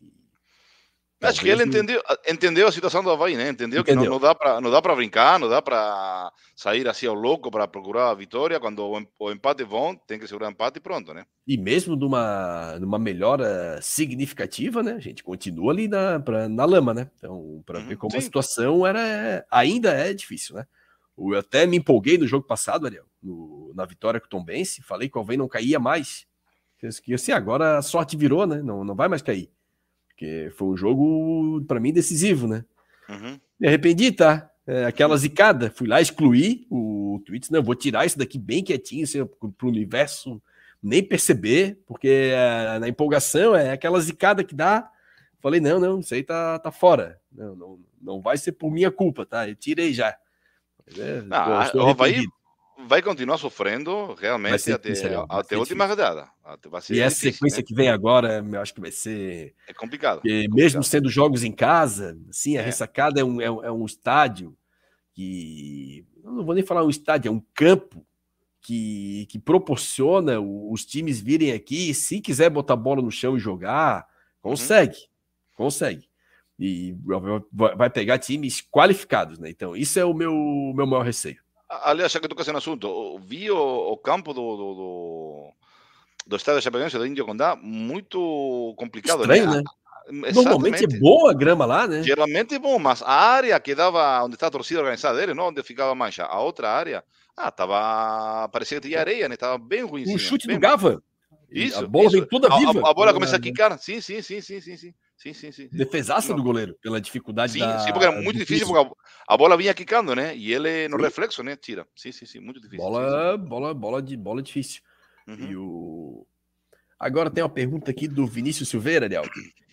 Acho que ele Talvez não entendeu, entendeu a situação do Avaí, né? Entendeu que não, entendeu. não dá para não dá para brincar, não dá para sair assim ao louco para procurar a vitória. Quando o, em- o empate é bom, tem que segurar o empate e pronto, né? E mesmo numa, numa melhora significativa, né? A gente continua ali na, pra, na lama, né? Então, para ver Uhum. como a Sim, situação era, ainda é difícil, né? Eu até me empolguei no jogo passado, Ariel, no, na vitória com o Tombense, falei que o Alvém não caía mais. Que assim, agora a sorte virou, né? Não, não vai mais cair. Porque foi um jogo, para mim, decisivo, né? uhum. Me arrependi, tá? É, aquela zicada, fui lá excluir o tweet, não, vou tirar isso daqui bem quietinho, assim, pro universo nem perceber, porque é, na empolgação é aquela zicada que dá. Falei, não, não, isso aí tá, tá fora. Não, não, não vai ser por minha culpa, tá? Eu tirei já. É, Não, tô, a- estou o Avaí arrependido. vai continuar sofrendo Vai realmente ser difícil, até, Ariel, vai até a ser última difícil. rodada. Até- Vai E ser essa difícil, né? sequência que vem agora, eu acho que vai ser. É complicado, Porque mesmo complicado. sendo jogos em casa, assim, a É. ressacada é um, é um, é um estádio que. Eu não vou nem falar um estádio, é um campo que, que proporciona os times virem aqui, se quiser botar bola no chão e jogar, Uhum. consegue, consegue. E vai pegar times qualificados, né? Então, isso é o meu, meu maior receio. A- Aliás, já que tocas no assunto, o- vi o, o campo do, do, do, do estádio Chapecoense do Índio Condá muito complicado, né? Estranho, A- né? a- Normalmente é Exatamente. boa a grama lá, né? Geralmente é bom, mas a área que dava onde está a torcida organizada dele, não onde ficava a mancha, a outra área, ah, tava, parecia que tinha areia, né? Tava bem O ruinzinha, chute do bem, bem. Gava, a Isso, bola isso. vem toda A, viva. a, a bola começa a Pela quicar. Sim, sim, sim, sim, sim, sim, sim, sim, sim, sim. defesaça Não, do goleiro, pela dificuldade sim, sim, da, porque era muito do difícil, piso. porque a, a bola vinha quicando, né? E ele no Sim, reflexo, né? Tira. Sim, sim, sim, muito difícil. Sim, sim. bola, bola, bola, de, bola difícil. E Uhum. o... Agora tem uma pergunta aqui do Vinícius Silveira, Ariel.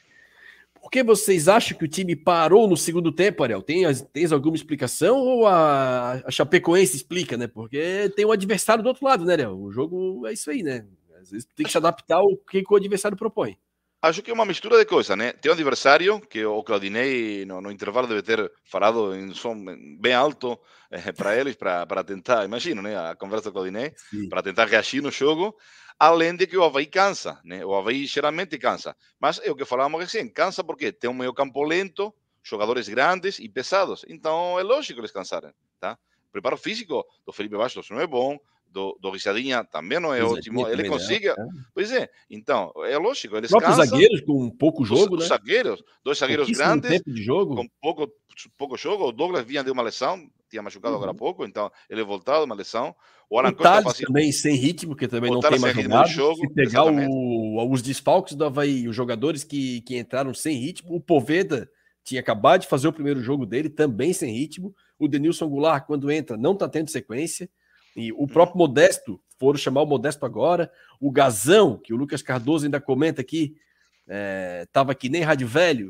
Por que vocês acham que o time parou no segundo tempo, Ariel? Tem, tens alguma explicação ou a, a Chapecoense explica, né? Porque tem um adversário do outro lado, né, Ariel? O jogo é isso aí, né? Às vezes tem que se adaptar ao que o adversário propõe. Acho que é uma mistura de coisas, né? Tem um adversário que o Claudinei no, no intervalo deve ter falado em som bem alto eh, para eles, para tentar, imagino, né? A conversa do Claudinei, Sim. para tentar reagir no jogo, além de que o Avaí cansa, né? O Avaí geralmente cansa. Mas é o que falávamos recém, cansa porque tem um meio campo lento, jogadores grandes e pesados. Então é lógico eles cansarem, tá? O preparo físico do Felipe Bastos não é bom, do, do Risadinha também não é Risadinha ótimo. Ele também não. consegue. Né? Pois é, então, é lógico, Os eles próprios cansam. zagueiros com pouco Os, jogo, os né? zagueiros, dois zagueiros Pouquíssimo grandes, tempo de com jogo. pouco, pouco jogo. O Douglas vinha de uma lesão, tinha machucado agora há Uhum. pouco, então ele voltado de uma lesão. O O Alan Costa Thales fazia. também sem ritmo, que também O não tem Thales sem mais ritmo de jogado. Se jogo, pegar exatamente. o, os desfalques do Havaí, os jogadores que, que entraram sem ritmo, o Poveda tinha acabado de fazer o primeiro jogo dele, também sem ritmo. O Denilson Goulart, quando entra, não está tendo sequência. E o próprio Modesto, foram chamar o Modesto agora. O Gazão, que o Lucas Cardoso ainda comenta aqui, estava é, que nem rádio velho.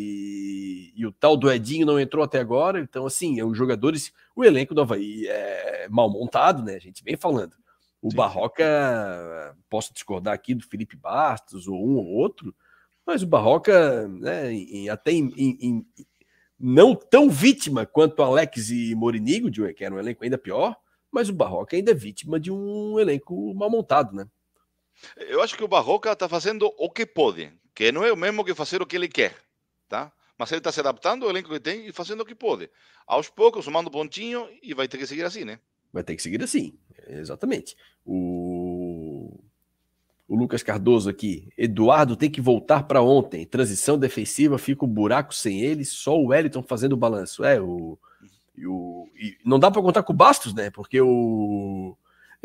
E, e o tal do Edinho não entrou até agora. Então, assim, é os jogadores... O elenco do Avaí é mal montado, né? A gente vem falando. O sim, Barroca, sim. Posso discordar aqui do Felipe Bastos, ou um ou outro, mas o Barroca, né, em, até em, em, em, não tão vítima quanto Alex e Morinigo, que era um elenco ainda pior, mas o Barroca ainda é vítima de um elenco mal montado, né? Eu acho que o Barroca está fazendo o que pode, que não é o mesmo que fazer o que ele quer, tá? Mas ele está se adaptando ao elenco que tem e fazendo o que pode. Aos poucos, somando pontinho, e vai ter que seguir assim, né? Vai ter que seguir assim, exatamente. O... O Lucas Cardoso aqui. Eduardo tem que voltar para ontem. Transição defensiva, fica um buraco sem ele. Só o Wellington fazendo o balanço. É, o. E o e não dá para contar com o Bastos, né? Porque o.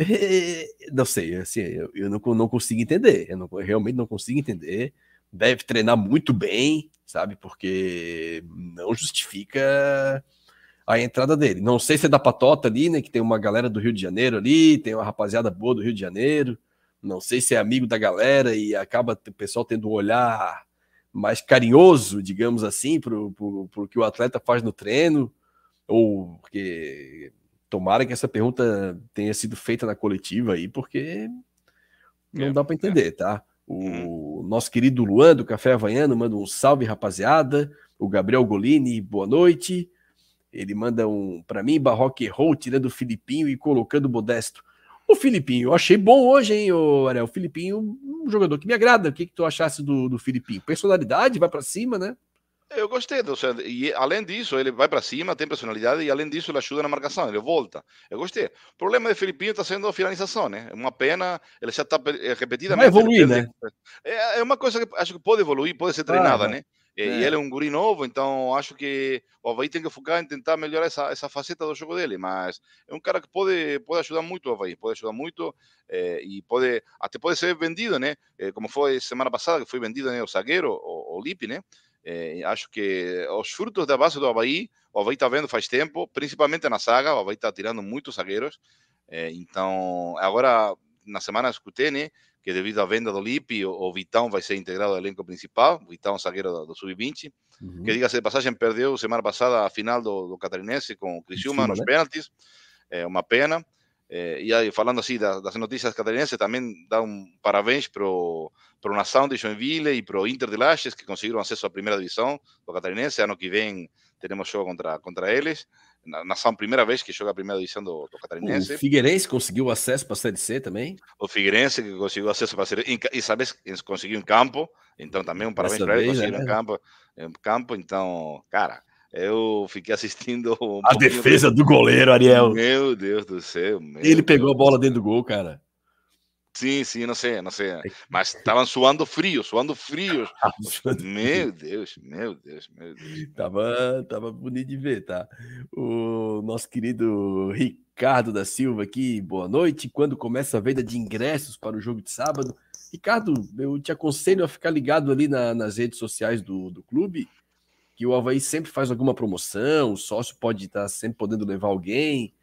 Não sei, assim, eu, eu não, não consigo entender. Eu, não, eu realmente não consigo entender. Deve treinar muito bem, sabe? Porque não justifica a entrada dele. Não sei se é da patota ali, né? Que tem uma galera do Rio de Janeiro ali, tem uma rapaziada boa do Rio de Janeiro. Não sei se é amigo da galera e acaba o pessoal tendo um olhar mais carinhoso, digamos assim, para o que o atleta faz no treino, ou porque tomara que essa pergunta tenha sido feita na coletiva aí, porque não é, dá para entender, é. tá? O hum. nosso querido Luan do Café Havaiano manda um salve, rapaziada. O Gabriel Golini, boa noite. Ele manda um para mim, Barroca errou, tirando o Filipinho e colocando o Modesto. O Filipinho, eu achei bom hoje, hein, o Ariel? O Filipinho, um jogador que me agrada. O que, que tu achasse do, do Filipinho? Personalidade, vai para cima, né? Eu gostei, ou seja, e além disso, ele vai para cima, tem personalidade, e além disso, ele ajuda na marcação, ele volta. Eu gostei. O problema do Filipinho está sendo a finalização, né? É uma pena, ele já está repetidamente... Vai evoluir, né? É, é uma coisa que acho que pode evoluir, pode ser treinada, ah, né? É. E ele é um guri novo, então acho que o Avaí tem que focar em tentar melhorar essa, essa faceta do jogo dele, mas é um cara que pode, pode ajudar muito o Avaí, pode ajudar muito é, e pode, até pode ser vendido, né? É, como foi semana passada, que foi vendido, né, o zagueiro, o, o Lipe, né? É, acho que os frutos da base do Avaí, o Avaí está vendo faz tempo, principalmente na zaga, o Avaí está tirando muitos zagueiros, é, então agora na semana escutei, né? Que devido à venda do Lipe, o, o Vitão vai ser integrado ao elenco principal, o Vitão, zagueiro do, do sub vinte, uhum. que diga-se de passagem, perdeu semana passada a final do, do Catarinense com o Criciúma nos né? pênaltis, é uma pena. É, e aí, falando assim das, das notícias catarinenses, também dá um parabéns para o Nação de Joinville e para o Inter de Lages, que conseguiram acesso à primeira divisão do Catarinense. Ano que vem teremos jogo contra, contra eles. Nação, primeira vez que joga a primeira divisão do, do Catarinense. O Figueirense conseguiu acesso para a Série C também. O Figueirense que conseguiu acesso para a Série C, e sabes, conseguiu em campo, então também um parabéns para ele, conseguiu né? em campo, em campo, então, cara, eu fiquei assistindo um a defesa do goleiro, Ariel. Meu Deus do céu. Meu ele pegou Deus a bola dentro do gol, cara. Sim, sim, não sei, não sei. Mas estavam suando frio, suando frios. Meu Deus, meu Deus, meu Deus. Tava, tava bonito de ver, tá? O nosso querido Ricardo da Silva aqui, boa noite. Quando começa a venda de ingressos para o jogo de sábado? Ricardo, eu te aconselho a ficar ligado ali na, nas redes sociais do, do clube, que o Avaí sempre faz alguma promoção, o sócio pode estar sempre podendo levar alguém.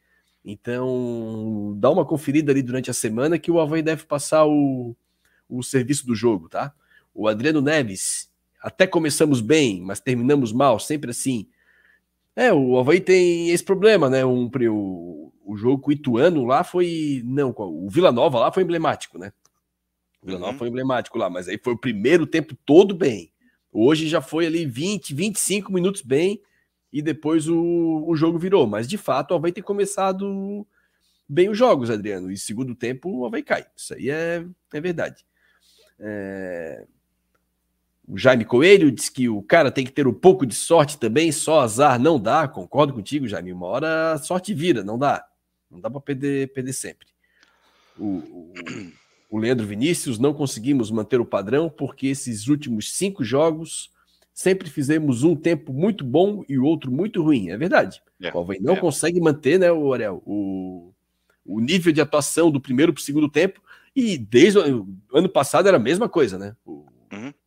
Então, dá uma conferida ali durante a semana que o Avaí deve passar o, o serviço do jogo, tá? O Adriano Neves, até começamos bem, mas terminamos mal, sempre assim. É, o Avaí tem esse problema, né? Um, o, o jogo com o Ituano lá foi... Não, o Vila Nova lá foi emblemático, né? O Vila Nova uhum. foi emblemático lá, mas aí foi o primeiro tempo todo bem. Hoje já foi ali vinte, vinte e cinco minutos bem, e depois o, o jogo virou. Mas, de fato, o Avaí tem começado bem os jogos, Adriano. E segundo tempo, o Avaí cai. Isso aí é, é verdade. É... O Jaime Coelho diz que o cara tem que ter um pouco de sorte também, só azar não dá. Concordo contigo, Jaime. Uma hora a sorte vira, não dá. Não dá para perder, perder sempre. O, o, o Leandro Vinícius, não conseguimos manter o padrão porque esses últimos cinco jogos... sempre fizemos um tempo muito bom e o outro muito ruim. É verdade. É, o Avaí não é. consegue manter, né, o Ariel, o, o nível de atuação do primeiro para o segundo tempo. E desde o ano passado era a mesma coisa, né? O, uhum.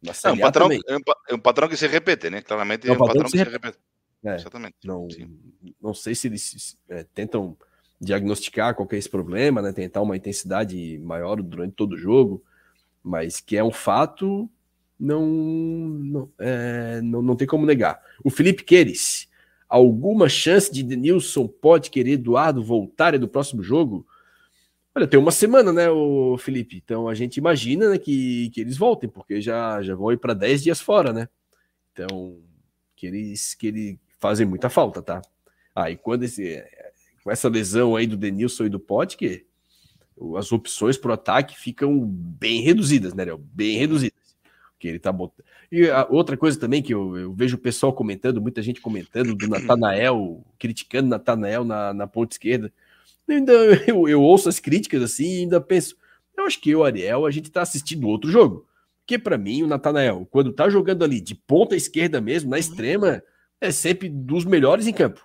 É um, patrão, é, um, é um patrão que se repete, né? Claramente é um, é um patrão, patrão que se repete. repete. É, Exatamente. Não, não sei se eles é, tentam diagnosticar qual que é esse problema, né? Tentar uma intensidade maior durante todo o jogo, mas que é um fato, não, não, é, não, não tem como negar. O Felipe Queires, alguma chance de Denilson pode querer Eduardo voltar do próximo jogo? Olha, tem uma semana, né, o Felipe? Então a gente imagina, né, que, que eles voltem, porque já, já vão ir para dez dias fora, né? Então, que eles, que eles fazem muita falta, tá? Ah, e quando esse, com essa lesão aí do Denilson e do Potker, as opções para o ataque ficam bem reduzidas, né, Léo? Bem reduzidas. Que ele tá botando. E a outra coisa também que eu, eu vejo o pessoal comentando, muita gente comentando do Natanael, criticando o Natanael na, na ponta esquerda. Eu, ainda, eu, eu ouço as críticas assim e ainda penso, eu acho que eu, Ariel, a gente tá assistindo outro jogo. Porque para mim, o Natanael, quando tá jogando ali de ponta esquerda mesmo, na extrema, é sempre dos melhores em campo.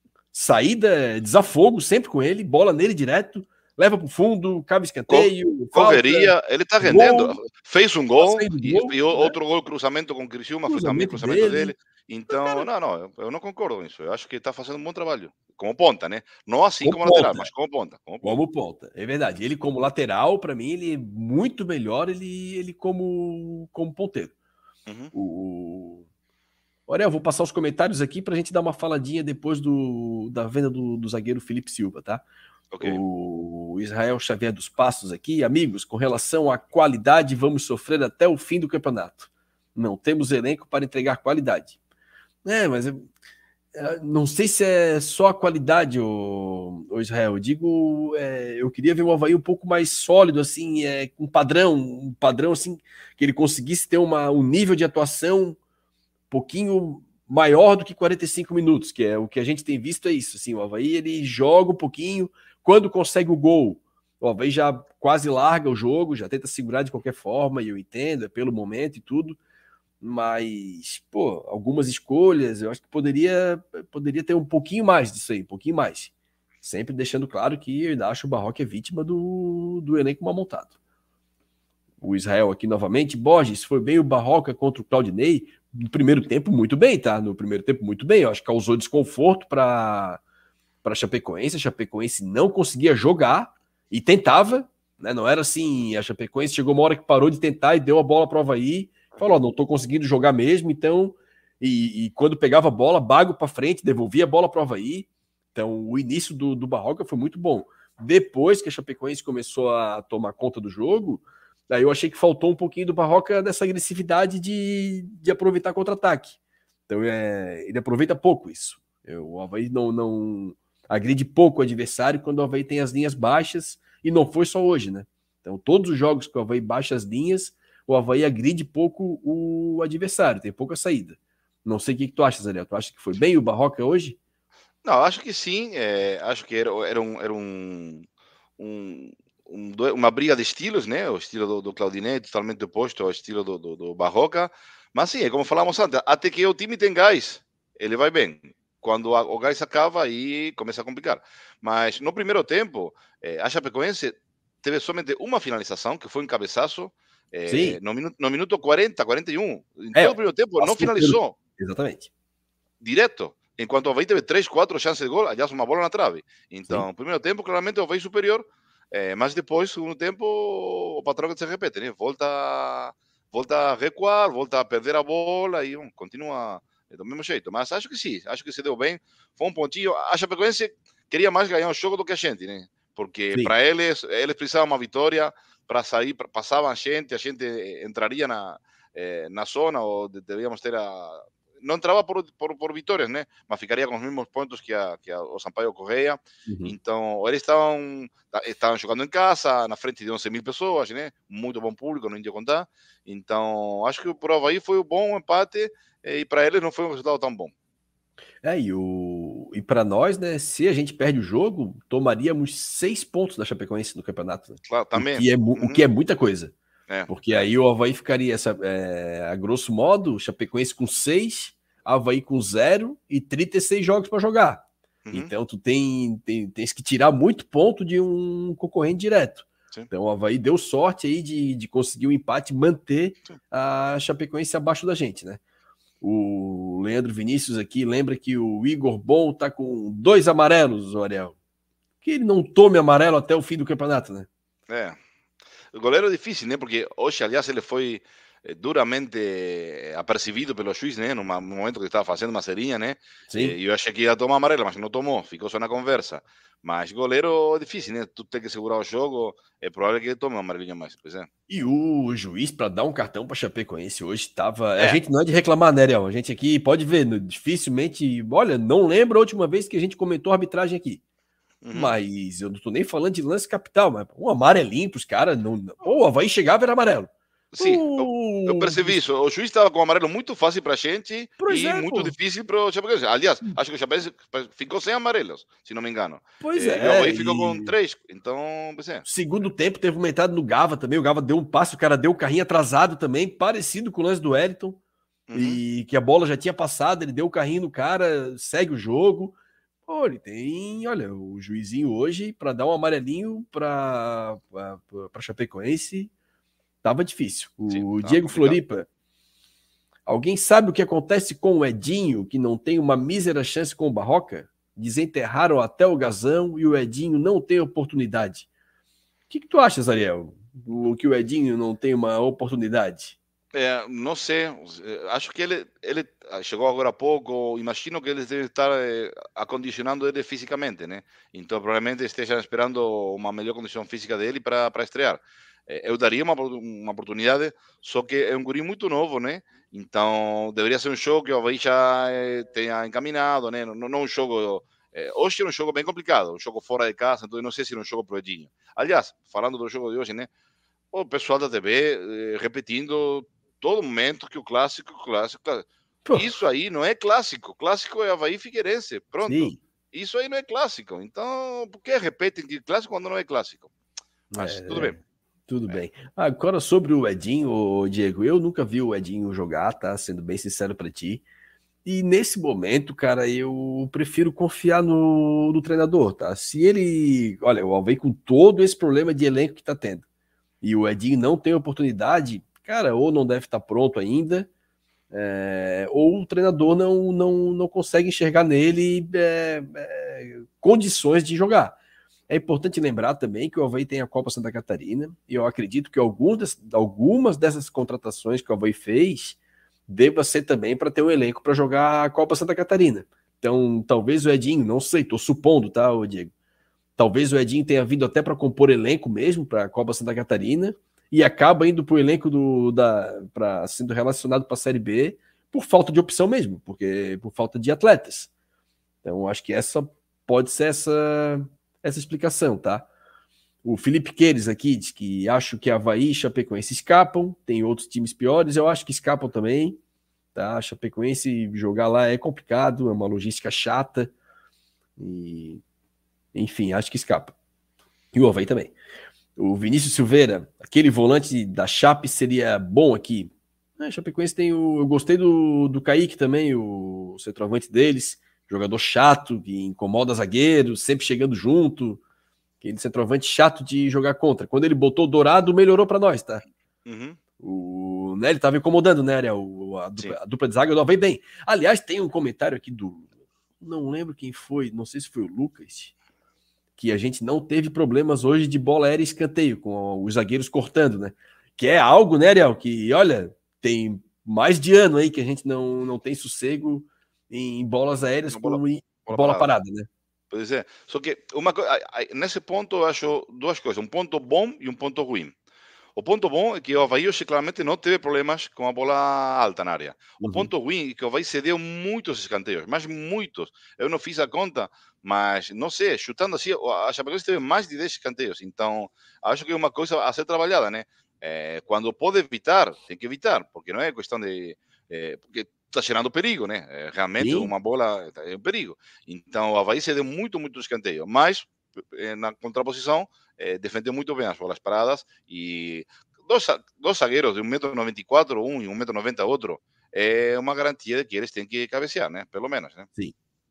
Saída, desafogo sempre com ele, bola nele direto, leva pro fundo, cabe escanteio, correria, ele tá rendendo. Gol, fez um gol, e, gol, e outro né? gol, cruzamento com o Criciúma, foi também cruzamento dele. dele. Então, não, não, eu não concordo com isso. Eu acho que ele tá fazendo um bom trabalho. Como ponta, né? Não assim como, como lateral, mas como ponta. Como ponta. Como ponta, é verdade. Ele como lateral, para mim, ele é muito melhor ele, ele como, como ponteiro. Uhum. O... Olha, eu vou passar os comentários aqui pra gente dar uma faladinha depois do, da venda do, do zagueiro Felipe Silva, tá? Okay. O Israel Xavier dos Passos aqui, amigos, com relação à qualidade, vamos sofrer até o fim do campeonato. Não temos elenco para entregar qualidade. É, mas eu, eu não sei se é só a qualidade, o, o Israel. Eu digo, é, eu queria ver o Avaí um pouco mais sólido, assim, é, com um padrão, um padrão assim, que ele conseguisse ter uma, um nível de atuação um pouquinho maior do que quarenta e cinco minutos, que é o que a gente tem visto, é isso. Assim, o Avaí ele joga um pouquinho. Quando consegue o gol, o Avaí já quase larga o jogo, já tenta segurar de qualquer forma, e eu entendo, é pelo momento e tudo, mas, pô, algumas escolhas, eu acho que poderia, poderia ter um pouquinho mais disso aí, um pouquinho mais. Sempre deixando claro que eu ainda acho o Barroca é vítima do, do elenco mal montado. O Israel aqui novamente, Borges, foi bem o Barroca contra o Claudinei, no primeiro tempo muito bem, tá? No primeiro tempo muito bem, eu acho que causou desconforto para para a Chapecoense, a Chapecoense não conseguia jogar e tentava, né? Não era assim, a Chapecoense chegou uma hora que parou de tentar e deu a bola para o Avaí, falou, oh, não estou conseguindo jogar mesmo, então, e, e quando pegava a bola, bago para frente, devolvia a bola para o Avaí, então o início do, do Barroca foi muito bom. Depois que a Chapecoense começou a tomar conta do jogo, daí eu achei que faltou um pouquinho do Barroca dessa agressividade de, de aproveitar contra-ataque. Então é, ele aproveita pouco isso. Eu, o Avaí não... não agride pouco o adversário quando o Avaí tem as linhas baixas, e não foi só hoje, né? Então, todos os jogos que o Avaí baixa as linhas, o Avaí agride pouco o adversário, tem pouca saída. Não sei o que, que tu achas, Ariel. Tu acha que foi bem o Barroca hoje? Não, acho que sim. É, acho que era, era, um, era um, um, um, uma briga de estilos, né? O estilo do, do Claudinei totalmente oposto ao estilo do, do, do Barroca. Mas sim, é como falamos antes, até que o time tem gás, ele vai bem. Quando o gás acaba, aí começa a complicar. Mas no primeiro tempo, eh, a Chapecoense teve somente uma finalização, que foi um cabeçaço, eh, no, minuto, no minuto quarenta, quarenta e um. Em é, todo o primeiro tempo, não finalizou. Exatamente. Direto. Enquanto o Avaí teve três, quatro chances de gol, aliás, uma bola na trave. Então, no primeiro tempo, claramente, o Avaí superior. Eh, mas depois, segundo tempo, o patrão que se repete, né? Volta, volta a recuar, volta a perder a bola e um, continua... do mesmo jeito, mas acho que sim, acho que se deu bem, foi um pontinho, a Chapecoense queria mais ganhar o jogo do que a gente, né, porque para eles, eles precisavam uma vitória para sair, pra, passavam a gente, a gente entraria na, eh, na zona, ou deveríamos ter a... não entrava por, por, por vitórias, né, mas ficaria com os mesmos pontos que, a, que a, o Sampaio Correia, uhum. Então eles estavam, estavam jogando em casa, na frente de onze mil pessoas, né, muito bom público, não ia contar, então acho que por Avaí foi um bom empate, e para eles não foi um resultado tão bom. É, e, o... e para nós, né, se a gente perde o jogo, tomaríamos seis pontos da Chapecoense no campeonato. Né? Claro, também. O que é, uhum. o que é muita coisa. É. Porque aí o Avaí ficaria, essa, é, a grosso modo, Chapecoense com seis, Avaí com zero e trinta e seis jogos para jogar. Uhum. Então tu tem, tem tens que tirar muito ponto de um concorrente direto. Sim. Então o Avaí deu sorte aí de, de conseguir o um empate, manter a Chapecoense abaixo da gente, né? O Leandro Vinícius aqui lembra que o Igor Bom tá com dois amarelos, Ariel. Que ele não tome amarelo até o fim do campeonato, né? É. O goleiro é difícil, né? Porque hoje, aliás, ele foi duramente apercebido pelo juiz, né? No momento que estava fazendo uma serinha, né? Sim. E eu achei que ia tomar amarelo, mas não tomou, ficou só na conversa. Mas goleiro é difícil, né? Tu tem que segurar o jogo, é provável que ele tome um amarelinho a mais, pois é. E o juiz, para dar um cartão para Chapecoense hoje, estava. É. A gente não é de reclamar, né, Ariel? A gente aqui pode ver, dificilmente. Olha, não lembro a última vez que a gente comentou a arbitragem aqui. Uhum. Mas eu não tô nem falando de lance capital, mas um amarelinho pros caras. Não... Pô, o Avaí chegava era amarelo. Sim, uh... eu, eu percebi isso. O juiz estava com o amarelo muito fácil pra gente pois e é, muito pô. difícil pro Chapecoense. Aliás, acho que o Chapecoense ficou sem amarelos, se não me engano. Pois é. E o Avaí ficou e... com três. Então, pois é. Segundo tempo, teve uma entrada no Gava também. O Gava deu um passe, o cara deu o carrinho atrasado também, parecido com o lance do Wellington. Uhum. E que a bola já tinha passado, ele deu o carrinho no cara, segue o jogo. Pô, ele tem, olha, o juizinho hoje, para dar um amarelinho para Chapecoense, tava difícil. O Sim, tá Diego complicado. Floripa, alguém sabe o que acontece com o Edinho, que não tem uma mísera chance com o Barroca? Desenterraram até o Gazão e o Edinho não tem oportunidade. O que, que tu achas, Ariel? O que o Edinho não tem uma oportunidade? É, não sei, acho que ele, ele chegou agora há pouco, imagino que eles devem estar eh, acondicionando ele fisicamente, né? Então provavelmente estejam esperando uma melhor condição física dele para estrear. Eu daria uma, uma oportunidade, só que é um guri muito novo, né? Então deveria ser um jogo que o Avaí já eh, tenha encaminhado, né? Não, não um jogo... Eh, hoje é um jogo bem complicado, um jogo fora de casa, então eu não sei se é um jogo pro Edinho. Aliás, falando do jogo de hoje, né? O pessoal da T V eh, repetindo todo momento que o clássico, clássico, clássico. Isso aí não é clássico. Clássico é Avaí Figueirense. Pronto. Sim. Isso aí não é clássico. Então, por que repetem que clássico quando não é clássico? Mas é, tudo bem. Tudo é. bem. Agora, sobre o Edinho, Diego, eu nunca vi o Edinho jogar, tá? Sendo bem sincero para ti. E nesse momento, cara, eu prefiro confiar no, no treinador, tá? Se ele... Olha, o Avaí com todo esse problema de elenco que tá tendo, e o Edinho não tem oportunidade... Cara, ou não deve estar pronto ainda, é, ou o treinador não, não, não consegue enxergar nele é, é, condições de jogar. É importante lembrar também que o Avaí tem a Copa Santa Catarina, e eu acredito que algumas, algumas dessas contratações que o Avaí fez deva ser também para ter um elenco para jogar a Copa Santa Catarina. Então, talvez o Edinho, não sei, estou supondo, tá, Diego? Talvez o Edinho tenha vindo até para compor elenco mesmo para a Copa Santa Catarina, e acaba indo para o elenco do, da, pra, sendo relacionado para a Série B por falta de opção mesmo, porque por falta de atletas. Então, acho que essa pode ser essa, essa explicação, tá? O Felipe Queires aqui diz que acho que Avaí e Chapecoense escapam, tem outros times piores, eu acho que escapam também, tá? Chapecoense jogar lá é complicado, é uma logística chata, e enfim, acho que escapa. E o Avaí também. O Vinícius Silveira, aquele volante da Chape seria bom aqui. É, Chapecoense tem o... Eu gostei do, do Kaique também, o centroavante deles. Jogador chato, que incomoda zagueiros, sempre chegando junto. Aquele centroavante chato de jogar contra. Quando ele botou o Dourado, melhorou para nós, tá? Uhum. O né, ele tava incomodando, né, Ariel? A dupla, a dupla de zaga do Avaí bem. Aliás, tem um comentário aqui do... Não lembro quem foi, não sei se foi o Lucas... que a gente não teve problemas hoje de bola aérea e escanteio, com os zagueiros cortando, né? Que é algo, né, Ariel, que, olha, tem mais de ano aí que a gente não, não tem sossego em bolas aéreas com bola, bola, bola parada. parada, né? Pois é. Só que uma coisa, nesse ponto eu acho duas coisas, um ponto bom e um ponto ruim. O ponto bom é que o Avaí hoje claramente não teve problemas com a bola alta na área. O uhum. ponto ruim é que o Avaí cedeu muitos escanteios, mas muitos. Eu não fiz a conta, mas não sei, chutando assim, a Chapecoense teve mais de dez escanteios. Então, acho que é uma coisa a ser trabalhada, né? É, quando pode evitar, tem que evitar, porque não é questão de... É, porque está gerando perigo, né? É, realmente, Sim. uma bola é um perigo. Então, o Avaí cedeu muito, muito escanteio. Mas, na contraposição, eh, defendeu muito bem as bolas paradas e dois, dois zagueiros de um metro e noventa e quatro, um e um metro e noventa outro, é uma garantia de que eles têm que cabecear, né? Pelo menos, né? Sim.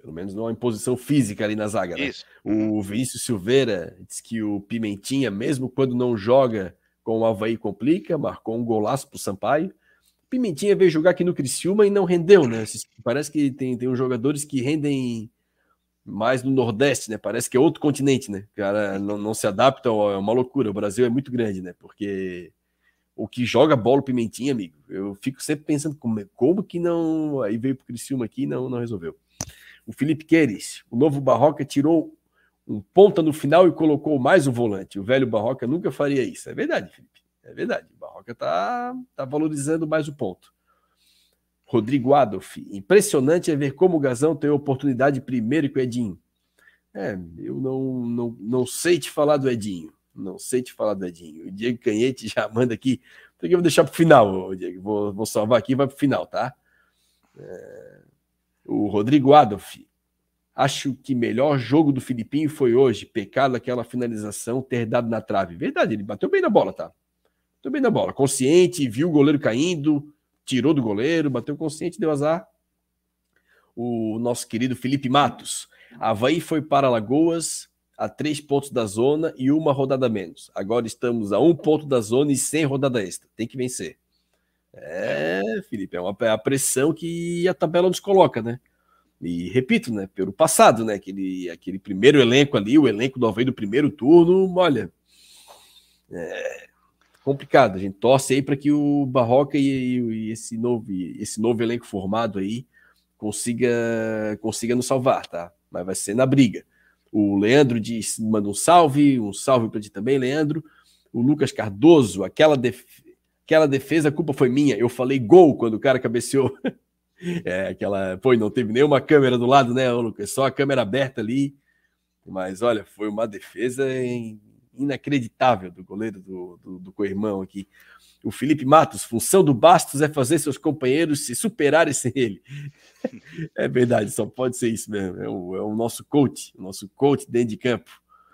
Pelo menos não há imposição física ali na zaga, né? Isso. O Vinícius Silveira diz que o Pimentinha, mesmo quando não joga com o Avaí, complica, marcou um golaço pro Sampaio. Pimentinha veio jogar aqui no Criciúma e não rendeu, né? Parece que tem, tem uns jogadores que rendem mais no Nordeste, né? Parece que é outro continente, né? O cara não, não se adapta, é uma loucura. O Brasil é muito grande, né? Porque o que joga bola o Pimentinha, amigo, eu fico sempre pensando como, como que não... Aí veio pro Criciúma aqui e não, não resolveu. O Felipe Queires, o novo Barroca tirou um ponta no final e colocou mais um volante. O velho Barroca nunca faria isso. É verdade, Felipe. É verdade. O Barroca tá, tá valorizando mais o ponto. Rodrigo Adolf. Impressionante é ver como o Gazão tem oportunidade primeiro que o Edinho. É, eu não, não, não sei te falar do Edinho. Não sei te falar do Edinho. O Diego Canhete já manda aqui. Então eu vou deixar pro final, Diego. Vou, vou salvar aqui e vai pro final, tá? É... O Rodrigo Adolf. Acho que melhor jogo do Filipinho foi hoje. Pecado aquela finalização ter dado na trave. Verdade, ele bateu bem na bola, tá? Bateu bem na bola. Consciente, viu o goleiro caindo, tirou do goleiro, bateu consciente, deu azar. O nosso querido Felipe Matos. Avaí foi para Alagoas a três pontos da zona e uma rodada menos. Agora estamos a um ponto da zona e sem rodada extra. Tem que vencer. É, Felipe, é uma é a pressão que a tabela nos coloca, né? E repito, né, pelo passado, né, aquele, aquele primeiro elenco ali, o elenco do Avaí do primeiro turno, olha, é complicado. A gente torce aí para que o Barroca e, e esse, novo, esse novo elenco formado aí consiga, consiga nos salvar, tá? Mas vai ser na briga. O Leandro diz, manda um salve, um salve para ti também, Leandro. O Lucas Cardoso, aquela, def... aquela defesa, a culpa foi minha. Eu falei gol quando o cara cabeceou. É, aquela. Pô, não teve nenhuma câmera do lado, né, Lucas? Só a câmera aberta ali. Mas olha, foi uma defesa inacreditável do goleiro do, do, do co-irmão aqui. O Felipe Matos, função do Bastos é fazer seus companheiros se superarem sem ele. É verdade, só pode ser isso mesmo. É o, é o nosso coach, o nosso coach dentro de campo.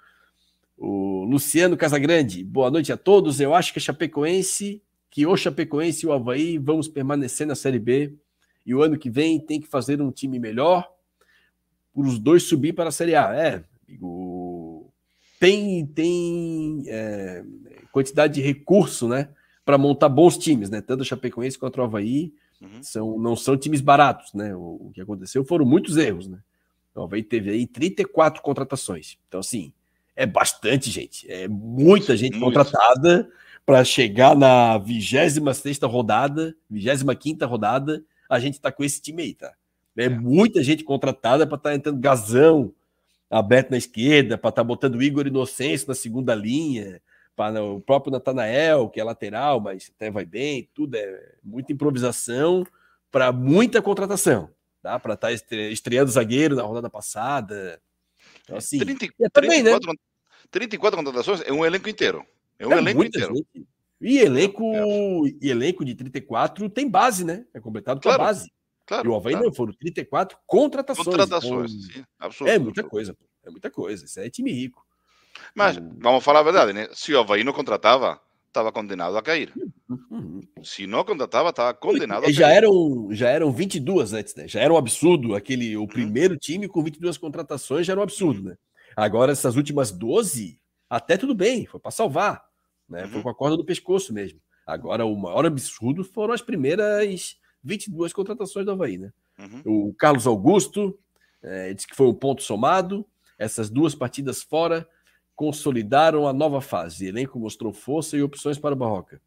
O Luciano Casagrande, boa noite a todos. Eu acho que a Chapecoense, que o Chapecoense e o Avaí vamos permanecer na Série B. E o ano que vem tem que fazer um time melhor para os dois subir para a Série A. É, amigo, tem, tem é, quantidade de recurso, né, para montar bons times, né? Tanto o Chapecoense quanto o Avaí uhum. são, não são times baratos, né? O, o que aconteceu foram muitos erros, né? O Avaí teve aí trinta e quatro contratações. Então, assim, é bastante gente. É muita gente muito. contratada para chegar na vigésima sexta rodada, vigésima quinta rodada, a gente tá com esse time aí, tá? É, é. muita gente contratada para estar tá entrando Gazão aberto na esquerda, para estar tá botando o Igor Inocêncio na segunda linha, para o próprio Natanael, que é lateral, mas até vai bem, tudo é muita improvisação para muita contratação, tá? Para estar tá estreando zagueiro na rodada passada. Então, assim, trinta, é também, trinta e quatro, né? trinta e quatro contratações é um elenco inteiro. É um é elenco inteiro. Gente. E elenco, é. e elenco de trinta e quatro tem base, né? É completado claro, com a base. Claro, e o Avaí claro. não, foram trinta e quatro contratações. Contratações, então, sim, absoluto. É muita absoluto. coisa, é muita coisa. Isso é time rico. Mas, o... vamos falar a verdade, né? Se o Avaí não contratava, estava condenado a cair. Uhum. Se não contratava, estava condenado a já cair. Eram, já eram vinte e duas antes, né? Já era um absurdo. Aquele, o primeiro uhum. time com vinte e duas contratações já era um absurdo, né? Agora, essas últimas doze, até tudo bem, foi para salvar. Né? Uhum. Foi com a corda no pescoço mesmo. Agora, o maior absurdo foram as primeiras vinte e duas contratações do Avaí, né? Uhum. O Carlos Augusto é, disse que foi um ponto somado. Essas duas partidas fora consolidaram a nova fase. O elenco mostrou força e opções para o Barroca.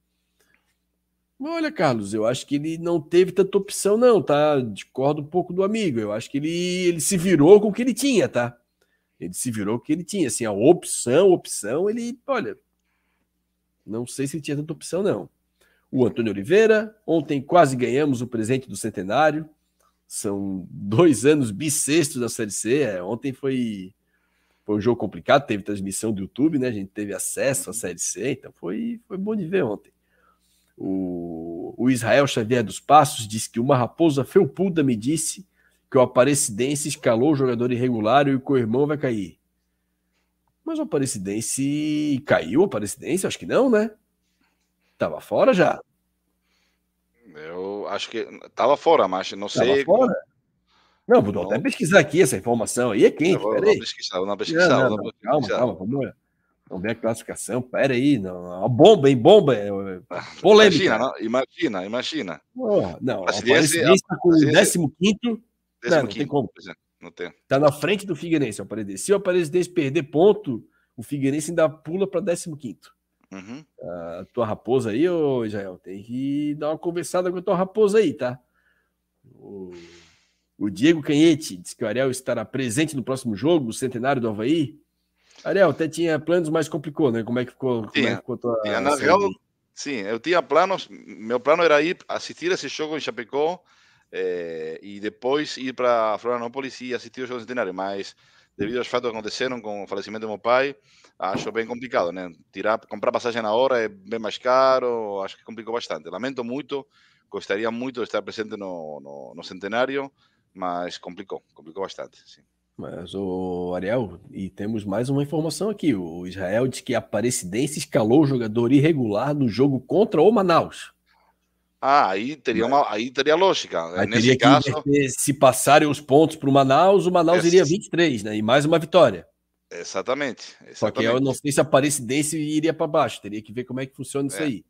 Olha, Carlos, eu acho que ele não teve tanta opção, não, tá? Discordo um pouco do amigo. Eu acho que ele, ele se virou com o que ele tinha, tá? Ele se virou com o que ele tinha. Assim, a opção, opção, ele, olha... Não sei se tinha tanta opção, não. O Antônio Oliveira, ontem quase ganhamos o presente do centenário. São dois anos bissextos da Série C. É, ontem foi, foi um jogo complicado, teve transmissão do YouTube, né? A gente teve acesso à Série C, então foi, foi bom de ver ontem. O, o Israel Xavier dos Passos disse que uma raposa felpuda me disse que o Aparecidense escalou o jogador irregular e o co-irmão vai cair. Mas o Aparecidense caiu, o Aparecidense? Acho que não, né? Tava fora já. Eu acho que tava fora, mas não sei. Tava fora? Não, vou até pesquisar aqui essa informação aí, é quente, vou, pera vou aí. pesquisar, vou pesquisar, não, não, vou não, pesquisar. calma, calma, vamos, vamos ver a classificação, pera aí, não, a bomba, hein, bomba, é, polêmica. Imagina, não? Imagina, imagina. Oh, não, A a Aparecidense está com o décimo quinto, não, não tem como. Não tem. Tá na frente do Figueirense, o Aparecidense. Se o Aparecidense perder ponto, o Figueirense ainda pula para décimo quinto. Uhum. A tua raposa aí, ô Israel, tem que dar uma conversada com a tua raposa aí, tá? O, o Diego Canhete diz que o Ariel estará presente no próximo jogo, o centenário do Avaí. Ariel, até tinha planos, mas complicou, né? Como é que ficou, como é que ficou a tua tinha, na real, sim, eu tinha planos, meu plano era ir assistir esse jogo em Chapecó eh, e depois ir para Florianópolis e assistir o jogo centenário, mas devido aos fatos que aconteceram com o falecimento do meu pai, acho bem complicado, né? Tirar, comprar passagem na hora é bem mais caro, acho que complicou bastante. Lamento muito, gostaria muito de estar presente no, no, no centenário, mas complicou, complicou bastante, sim. Mas, o Ariel, e temos mais uma informação aqui. O Israel diz que a Aparecidense escalou o jogador irregular no jogo contra o Manaus. Ah, aí teria, uma, aí teria lógica. Aí Nesse teria que caso, inverter, se passarem os pontos para o Manaus, o Manaus é, iria vinte e três, né? E mais uma vitória. Exatamente, exatamente. Só que eu não sei se a Aparecidense iria para baixo. Teria que ver como é que funciona isso é. aí.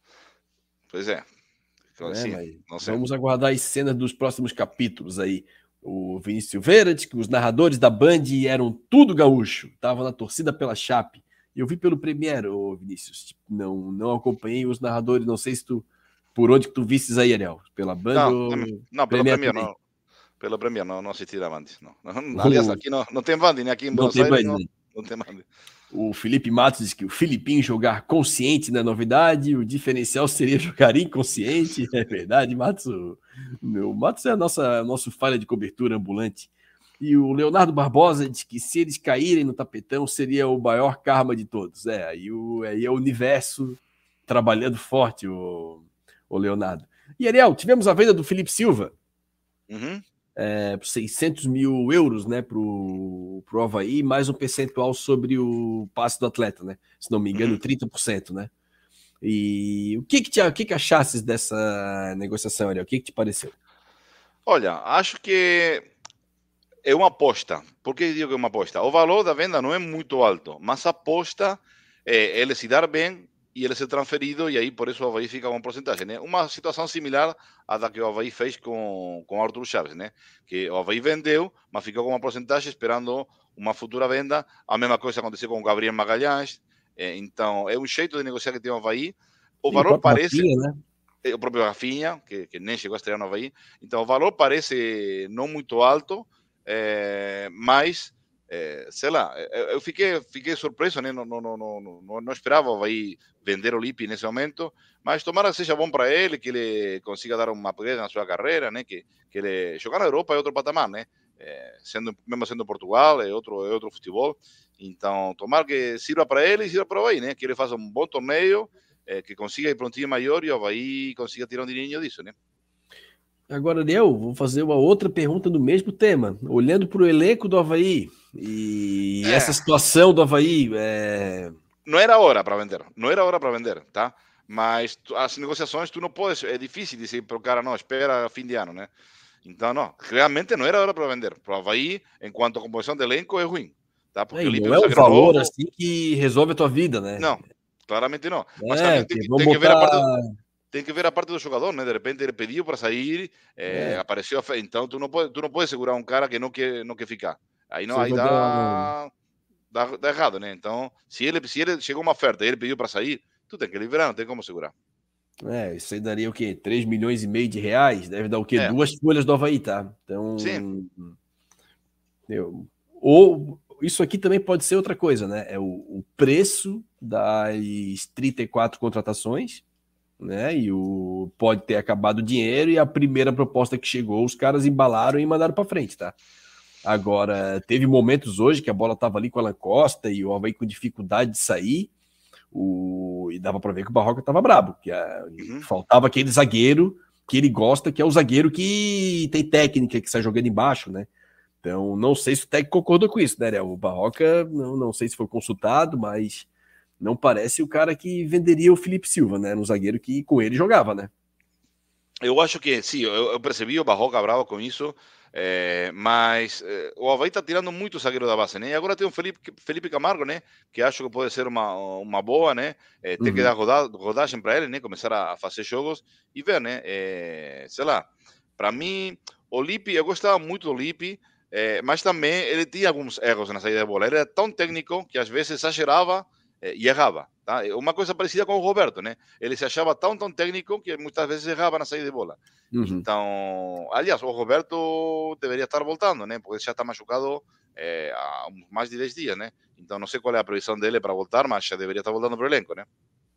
Pois é. Então, é assim, vamos aguardar as cenas dos próximos capítulos aí. O Vinícius Silveira diz que os narradores da Band eram tudo gaúcho. Estavam na torcida pela Chape. Eu vi pelo Premiere, ô Vinícius. Não, não acompanhei os narradores. Não sei se tu... Por onde que tu vistes aí, Ariel? Pela Band não, ou... Não, não pela Premiere Premiere, não. Pela Premiere, não, não assisti a Band. Não. Aliás, aqui não, não tem Band, nem aqui em Buenos Aires, não, não tem Band. O Felipe Matos diz que o Filipinho jogar consciente não é novidade, o diferencial seria jogar inconsciente. É verdade, Matos. O meu Matos é a nossa nosso falha de cobertura ambulante. E o Leonardo Barbosa diz que se eles caírem no tapetão seria o maior karma de todos. É, aí, o, aí é o universo trabalhando forte, o, o Leonardo. E Ariel, tivemos a venda do Felipe Silva. Uhum. É, seiscentos mil euros, né, pro, pro Avaí, mais um percentual sobre o passe do atleta, né? Se não me engano, uhum. trinta por cento, né? E o que que, te, o que que achasses dessa negociação, Ariel? O que que te pareceu? Olha, acho que é uma aposta. Por que digo que é uma aposta? O valor da venda não é muito alto, mas a aposta é ele se dar bem e ele ser transferido, e aí por isso o Avaí fica com porcentagem, né? Uma situação similar à da que o Avaí fez com, com Arthur Chaves, né? Que o Avaí vendeu, mas ficou com uma porcentagem esperando uma futura venda. A mesma coisa aconteceu com o Gabriel Magalhães. É, então, é um jeito de negociar que tem o Avaí. O e valor o parece... Rafinha, né? O próprio Rafinha, que, que nem chegou a estrear no Avaí. Então, o valor parece não muito alto, é, mas... É, sei lá, eu fiquei, fiquei surpreso, né? não, não, não, não, não esperava o Avaí vender o Lippi nesse momento, mas tomara que seja bom para ele, que ele consiga dar uma upgrade na sua carreira, né? que, que ele jogar na Europa é outro patamar, né? É, sendo, mesmo sendo Portugal, é outro, é outro futebol, então tomara que sirva para ele e sirva para o Avaí, né? Que ele faça um bom torneio, é, que consiga ir para um time maior e o Avaí consiga tirar um dinheirinho disso, né? Agora, Ariel, vou fazer uma outra pergunta do mesmo tema. Olhando para o elenco do Avaí e é. essa situação do Avaí... É... Não era hora para vender, não era hora para vender, tá? Mas as negociações, tu não podes... É difícil dizer para o cara, não, espera fim de ano, né? Então, não, realmente não era hora para vender. Para o Avaí, enquanto a composição de elenco, é ruim. Tá? Porque é, não é um valor novo, assim que resolve a tua vida, né? Não, claramente não. Mas é, também tem, tem tem que ver a parte... botar... Do... Tem que ver a parte do jogador, né? De repente ele pediu para sair, é, é. apareceu, então tu não pode, tu não pode segurar um cara que não quer, não quer ficar. Aí não, Você aí dá, dá, dá errado, né? Então, se ele, se ele chegou uma oferta e ele pediu para sair, tu tem que liberar, não tem como segurar. É, isso aí daria o quê? três milhões e meio de reais? Deve dar o quê? É. Duas folhas do Avaí, tá? Então, sim. Eu, ou isso aqui também pode ser outra coisa, né? É o, o preço das trinta e quatro contratações, né? E o pode ter acabado o dinheiro e a primeira proposta que chegou, os caras embalaram e mandaram para frente, tá? Agora, teve momentos hoje que a bola tava ali com a Alan Costa e o Avaí com dificuldade de sair, o... e dava para ver que o Barroca tava brabo, que a... uhum. faltava aquele zagueiro que ele gosta, que é o zagueiro que tem técnica, que sai jogando embaixo, né? Então, não sei se o técnico concordou com isso, né? O Barroca, não, não sei se foi consultado, mas não parece o cara que venderia o Felipe Silva, né? No zagueiro que com ele jogava, né? Eu acho que, sim, eu, eu percebi o Barroca bravo com isso. É, mas é, o Avaí está tirando muito zagueiro da base, né? E agora tem o Felipe, Felipe Camargo, né? Que acho que pode ser uma, uma boa, né? É, tem que Uhum. dar roda, rodagem para ele, né? Começar a, a fazer jogos e ver, né? É, sei lá, para mim, o Lippe, eu gostava muito do Lippe, é, mas também ele tinha alguns erros na saída de bola. Ele era tão técnico que às vezes exagerava é, e errava, tá? Uma coisa parecida com o Roberto, né? Ele se achava tão, tão técnico que muitas vezes errava na saída de bola. Uhum. Então, aliás, o Roberto deveria estar voltando, né? Porque já está machucado é, há mais de dez dias, né? Então, não sei qual é a previsão dele para voltar, mas já deveria estar voltando para o elenco, né?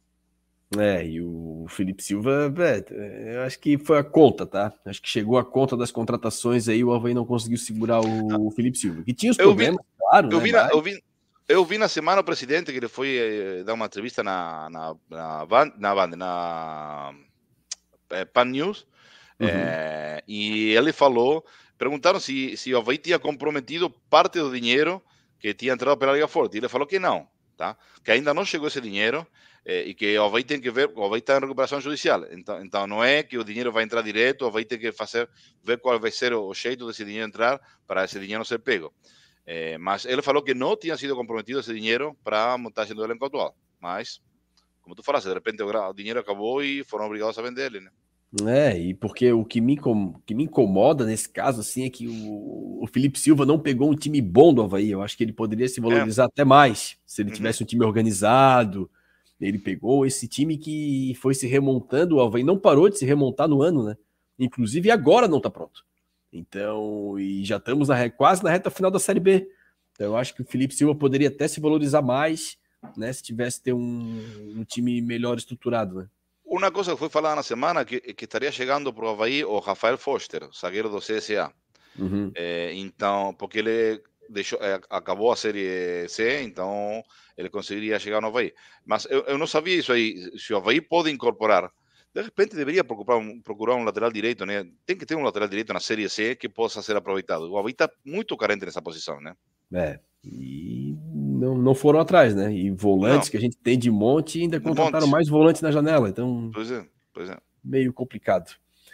É, e o Felipe Silva, é, eu acho que foi a conta, tá? Acho que chegou a conta das contratações aí, o Avaí não conseguiu segurar o Felipe Silva, que tinha os Eu vi, problemas, claro, eu né? vi, na, Mas. eu vi, eu vi na semana o presidente que ele foi eh, dar uma entrevista na, na, na, Band, na, Band, na eh, Pan News, Uhum. eh, e ele falou, perguntaram se, se o Avaí tinha comprometido parte do dinheiro que tinha entrado pela Liga Forte. E ele falou que não, tá? Que ainda não chegou esse dinheiro eh, e que o Avaí tem que ver, o Avaí está em recuperação judicial. Então, então não é que o dinheiro vai entrar direto, o Avaí tem que fazer, ver qual vai ser o, o jeito desse dinheiro entrar para esse dinheiro ser pego. Eh, mas ele falou que não tinha sido comprometido esse dinheiro para a montagem do elenco atual. Mas, como tu falaste, de repente o, gra- o dinheiro acabou e foram obrigados a vender ele, né? É, e porque o que me, incom- que me incomoda nesse caso, assim, é que o, o Felipe Silva não pegou um time bom do Avaí. Eu acho que ele poderia se É. valorizar até mais se ele Uhum. tivesse um time organizado. Ele pegou esse time que foi se remontando. O Avaí não parou de se remontar no ano, né? Inclusive agora não tá pronto. Então, e já estamos na, re- quase na reta final da Série B. Então, eu acho que o Felipe Silva poderia até se valorizar mais, né? Se tivesse ter um, um time melhor estruturado, né? Uma coisa que foi falada na semana que, que estaria chegando para o Havaí o Rafael Foster, zagueiro do C S A. Uhum. É, então, porque ele deixou, é, acabou a Série C, então ele conseguiria chegar no Havaí. Mas eu, eu não sabia isso aí. Se o Havaí pode incorporar, de repente deveria procurar um, procurar um lateral direito, né? Tem que ter um lateral direito na Série C que possa ser aproveitado. O Havaí está muito carente nessa posição, né? É, e não, não foram atrás, né? E Não, volantes que a gente tem de monte ainda de contrataram monte. mais volantes na janela, então Pois é, pois é. meio complicado.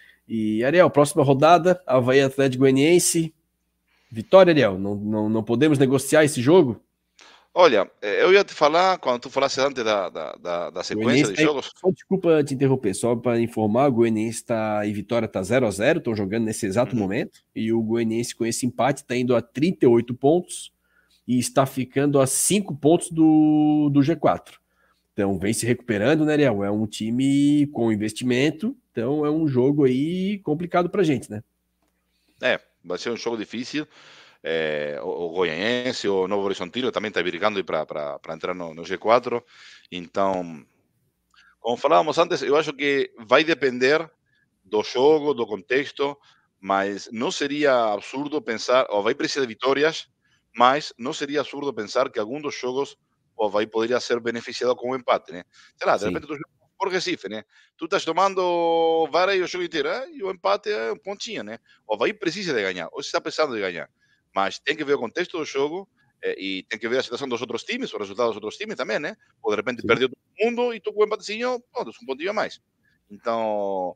E Ariel, próxima rodada, Avaí Atlético Goianiense. Vitória, Ariel, não, não, não podemos negociar esse jogo? Olha, eh, eu ia te falar, quando tu falasse antes da, da, da, da O sequência Goianiense de tá, em- jogos, só desculpa te interromper, só para informar, o Goianiense está em Vitória está zero a zero, estão jogando nesse exato uhum, momento, e o Goianiense com esse empate está indo a trinta e oito pontos e está ficando a cinco pontos do, do G quatro. Então vem se recuperando, né, Ariel? É um time com investimento, então é um jogo aí complicado pra gente, né? é, vai ser um jogo difícil. Eh, o, o Goianiense, o Novo Horizontino também está brigando para entrar no, no G quatro. Então, como falávamos antes, eu acho que vai depender do jogo, do contexto, mas não seria absurdo pensar, o Havaí precisa de vitórias, mas não seria absurdo pensar que algum dos jogos o Havaí poderia ser beneficiado com um empate, né? Sei lá, de Sim. repente tu jogas por Recife, né? Tu estás tomando vara e o jogo inteiro, eh? E o empate é um pontinho, né? O Havaí precisa de ganhar, ou está precisando de ganhar, mas tem que ver o contexto do jogo eh, e tem que ver a situação dos outros times, os resultados dos outros times também, né? Ou de repente Sim. perdeu todo mundo e tu com o empatezinho, pronto, um pontinho a mais. Então,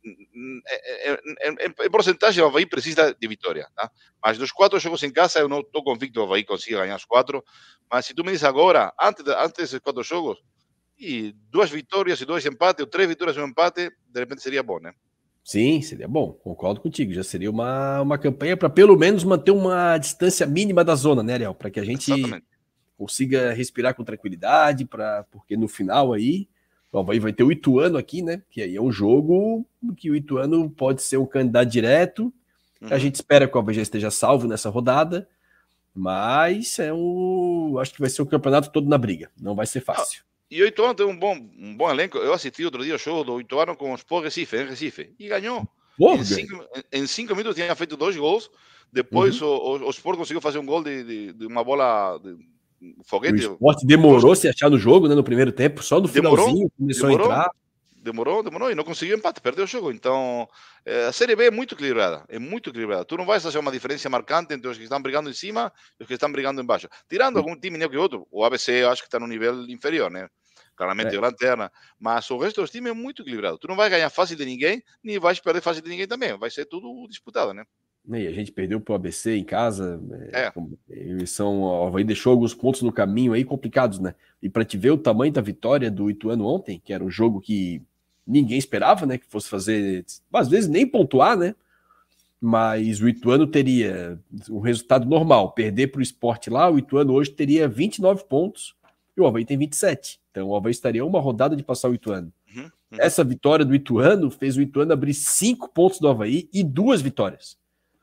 em, em, em porcentagem, o Havaí precisa de vitória, tá? Mas dos quatro jogos em casa, eu não estou convicto que o Havaí consiga ganhar os quatro. Mas se tu me diz agora, antes, de, antes desses quatro jogos, e duas vitórias e dois empates, ou três vitórias e um empate, de repente seria bom, né? Sim, seria bom, concordo contigo. Já seria uma, uma campanha para pelo menos manter uma distância mínima da zona, né, Ariel? Para que a gente Exatamente. consiga respirar com tranquilidade, pra, porque no final aí, o Havaí vai ter o Ituano aqui, né? Que aí é um jogo que o Ituano pode ser um candidato direto. A Uhum. gente espera que o Havaí já esteja salvo nessa rodada. Mas é um. Acho que vai ser o campeonato todo na briga. Não vai ser Ah, fácil. e o Ituano tem um bom, um bom elenco. Eu assisti outro dia o jogo do Ituano com os Sport Recife, em Recife, e ganhou. Em Morgan. cinco, em cinco minutos tinha feito dois gols. Depois Uhum. o, o, o Sport conseguiu fazer um gol de, de, de uma bola de um O foguete. esporte Dois, demorou se achar no jogo, né? No primeiro tempo, só no demorou, finalzinho começou a demorou, entrar. demorou, demorou e não conseguiu empate, perdeu o jogo. Então, eh, a Série B é muito equilibrada, é muito equilibrada. Tu não vais achar uma diferença marcante entre os que estão brigando em cima e os que estão brigando embaixo. Tirando algum time nem que outro, o A B C eu acho que está no nível inferior, né? Claramente É, é lanterna, mas o resto dos times é muito equilibrado. Tu não vais ganhar fácil de ninguém, nem vais perder fácil de ninguém também. Vai ser tudo disputado, né? E a gente perdeu para o A B C em casa. É. Eles são, o Avaí deixou alguns pontos no caminho aí complicados, né? E para te ver o tamanho da vitória do Ituano ontem, que era um jogo que ninguém esperava, né? Que fosse fazer, às vezes nem pontuar, né? Mas o Ituano teria um resultado normal. Perder para o Sport lá, o Ituano hoje teria vinte e nove pontos e o Avaí tem vinte e sete. Então o Avaí estaria uma rodada de passar o Ituano. Uhum, uhum. Essa vitória do Ituano fez o Ituano abrir cinco pontos do Avaí e duas vitórias.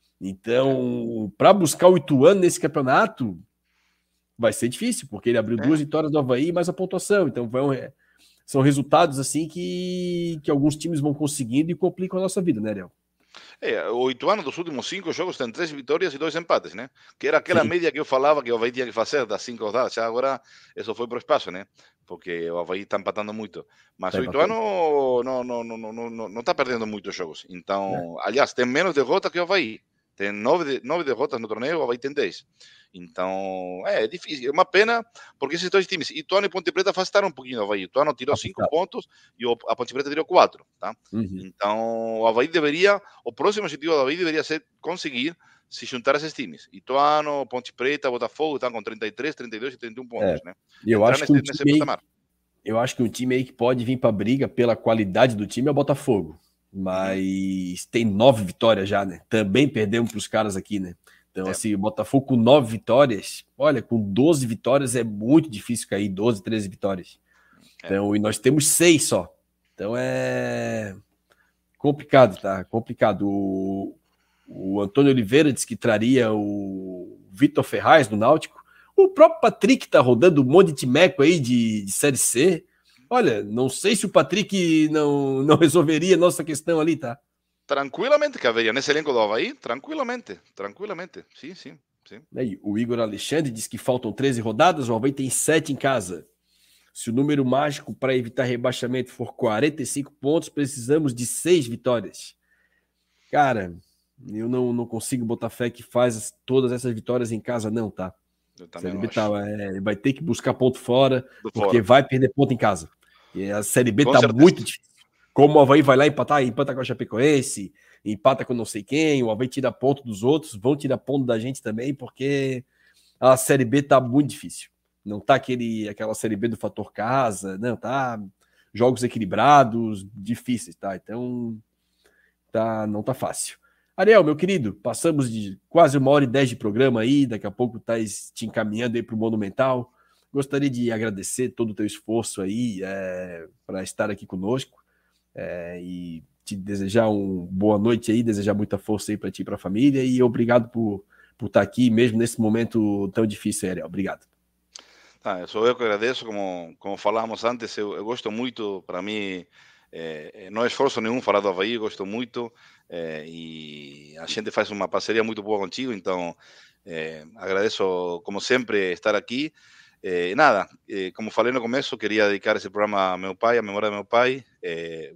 Então, para buscar o Ituano nesse campeonato, vai ser difícil, porque ele abriu é. duas vitórias do Avaí mais a pontuação. Então, vão, são resultados assim que, que alguns times vão conseguindo e complicam a nossa vida, né, Ariel? É, o Ituano dos últimos cinco jogos tem três vitórias e dois empates, né? Que era aquela Sim. média que eu falava que o Avaí tinha que fazer das cinco rodadas. Já agora, isso foi para o espaço, né? Porque o Avaí está empatando muito. Mas tá o Ituano não, não, não, não, não, não está perdendo muitos jogos. Então, é. aliás, tem menos derrotas que o Avaí. Tem nove, nove derrotas no torneio, o Avaí tem dez. Então, é, é difícil. É uma pena, porque esses dois times, Ituano e Ponte Preta, afastaram um pouquinho o Avaí. Ituano tirou cinco ah, pontos e a Ponte Preta tirou quatro, tá? Uhum. Então, o Avaí deveria, o próximo objetivo do Avaí deveria ser conseguir se juntar a esses times. Ituano, Ponte Preta, Botafogo, estão com trinta e três, trinta e dois e trinta e um pontos, é. né? Eu Entrar acho, nesse, que um nesse patamar. Eu acho que um time aí que pode vir para a briga pela qualidade do time é o Botafogo. Mas uhum. tem nove vitórias já, né? Também perdemos para os caras aqui, né? Então, é. assim, o Botafogo com nove vitórias, olha, com doze vitórias é muito difícil cair, doze, treze vitórias. É. Então, e nós temos seis só. Então, é complicado, tá? Complicado. O, o Antônio Oliveira disse que traria o Vitor Ferraz do Náutico. O próprio Patrick tá rodando um monte de timeco aí de, de Série C. Olha, não sei se o Patrick não, não resolveria a nossa questão ali, tá? Tranquilamente caberia nesse elenco do Avaí, tranquilamente, tranquilamente, sim, sim, sim. Aí, o Igor Alexandre diz que faltam treze rodadas, o Avaí tem sete em casa. Se o número mágico para evitar rebaixamento for quarenta e cinco pontos, precisamos de seis vitórias. Cara, eu não, não consigo botar fé que faz todas essas vitórias em casa não, tá? Eu também Série B tá, é, vai ter que buscar ponto fora, Do porque fora. vai perder ponto em casa. E a Série B com tá certeza. Muito difícil. Como o Avaí vai lá empatar, empata com a Chapecoense, empata com não sei quem, o Avaí tira ponto dos outros, vão tirar ponto da gente também, porque a Série B tá muito difícil. Não tá aquele, aquela Série B do fator casa, não, tá jogos equilibrados, difíceis, tá? Então, tá, não tá fácil. Ariel, meu querido, passamos de quase uma hora e dez de programa aí, daqui a pouco tá te encaminhando aí para o Monumental. Gostaria de agradecer todo o teu esforço aí é, para estar aqui conosco é, e te desejar uma boa noite aí, desejar muita força aí para ti e para a família e obrigado por, por estar aqui mesmo nesse momento tão difícil, Ariel. Obrigado. Ah, sou eu que agradeço, como, como falávamos antes, eu, eu gosto muito, para mim, é, não é esforço nenhum falar do Avaí, eu gosto muito é, e a gente faz uma parceria muito boa contigo, então é, agradeço, como sempre, estar aqui. Eh, nada, eh, como falei no começo, queria dedicar esse programa a meu pai, a memória do meu pai, eh,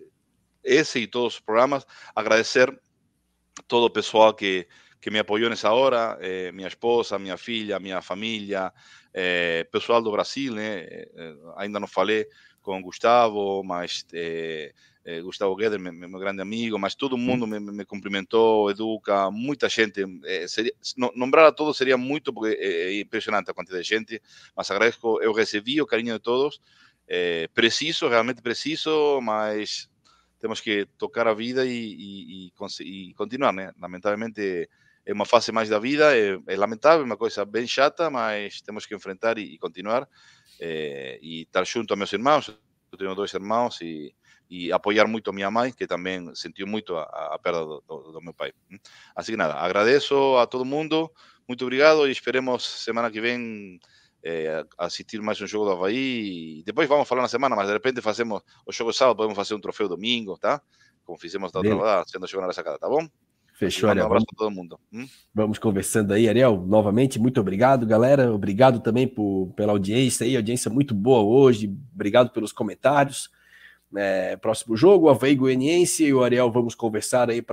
esse e todos os programas, agradecer todo o pessoal que, que me apoiou nessa hora, eh, minha esposa, minha filha, minha família, eh, pessoal do Brasil, né? Eh, ainda não falei com o Gustavo, mas eh, eh, Gustavo Guedes, meu, meu grande amigo, mas todo mundo me, me cumprimentou, educa, muita gente. Eh, seria, nombrar a todos seria muito, porque é, é impressionante a quantidade de gente, mas agradeço, eu recebi o carinho de todos. Eh, preciso, realmente preciso, mas temos que tocar a vida e, e, e, e continuar, né? Lamentavelmente é uma fase mais da vida, é, é lamentável, uma coisa bem chata, mas temos que enfrentar e, e continuar. Eh, e estar junto a meus irmãos, eu tenho dois irmãos, e, e apoiar muito a minha mãe, que também sentiu muito a, a perda do, do, do meu pai. Assim que nada, agradeço a todo mundo, muito obrigado e esperemos semana que vem eh, assistir mais um jogo do Avaí. E depois vamos falar na semana, mas de repente fazemos o jogo sábado, podemos fazer um troféu domingo, tá? Como fizemos da outra rodada, sendo jogo na ressacada, tá bom? Fechou, Ariel. Um abraço para todo mundo. Hum? Vamos conversando aí, Ariel. Novamente, muito obrigado, galera. Obrigado também por, pela audiência aí, audiência muito boa hoje. Obrigado pelos comentários. É, próximo jogo, Avaí Goianiense e o Ariel vamos conversar aí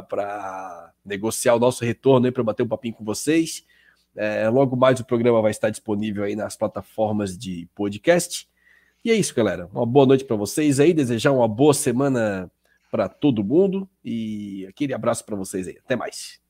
para negociar o nosso retorno aí, para bater um papinho com vocês. É, logo mais o programa vai estar disponível aí nas plataformas de podcast. E é isso, galera. Uma boa noite para vocês aí. Desejar uma boa semana para todo mundo e aquele abraço para vocês aí. Até mais.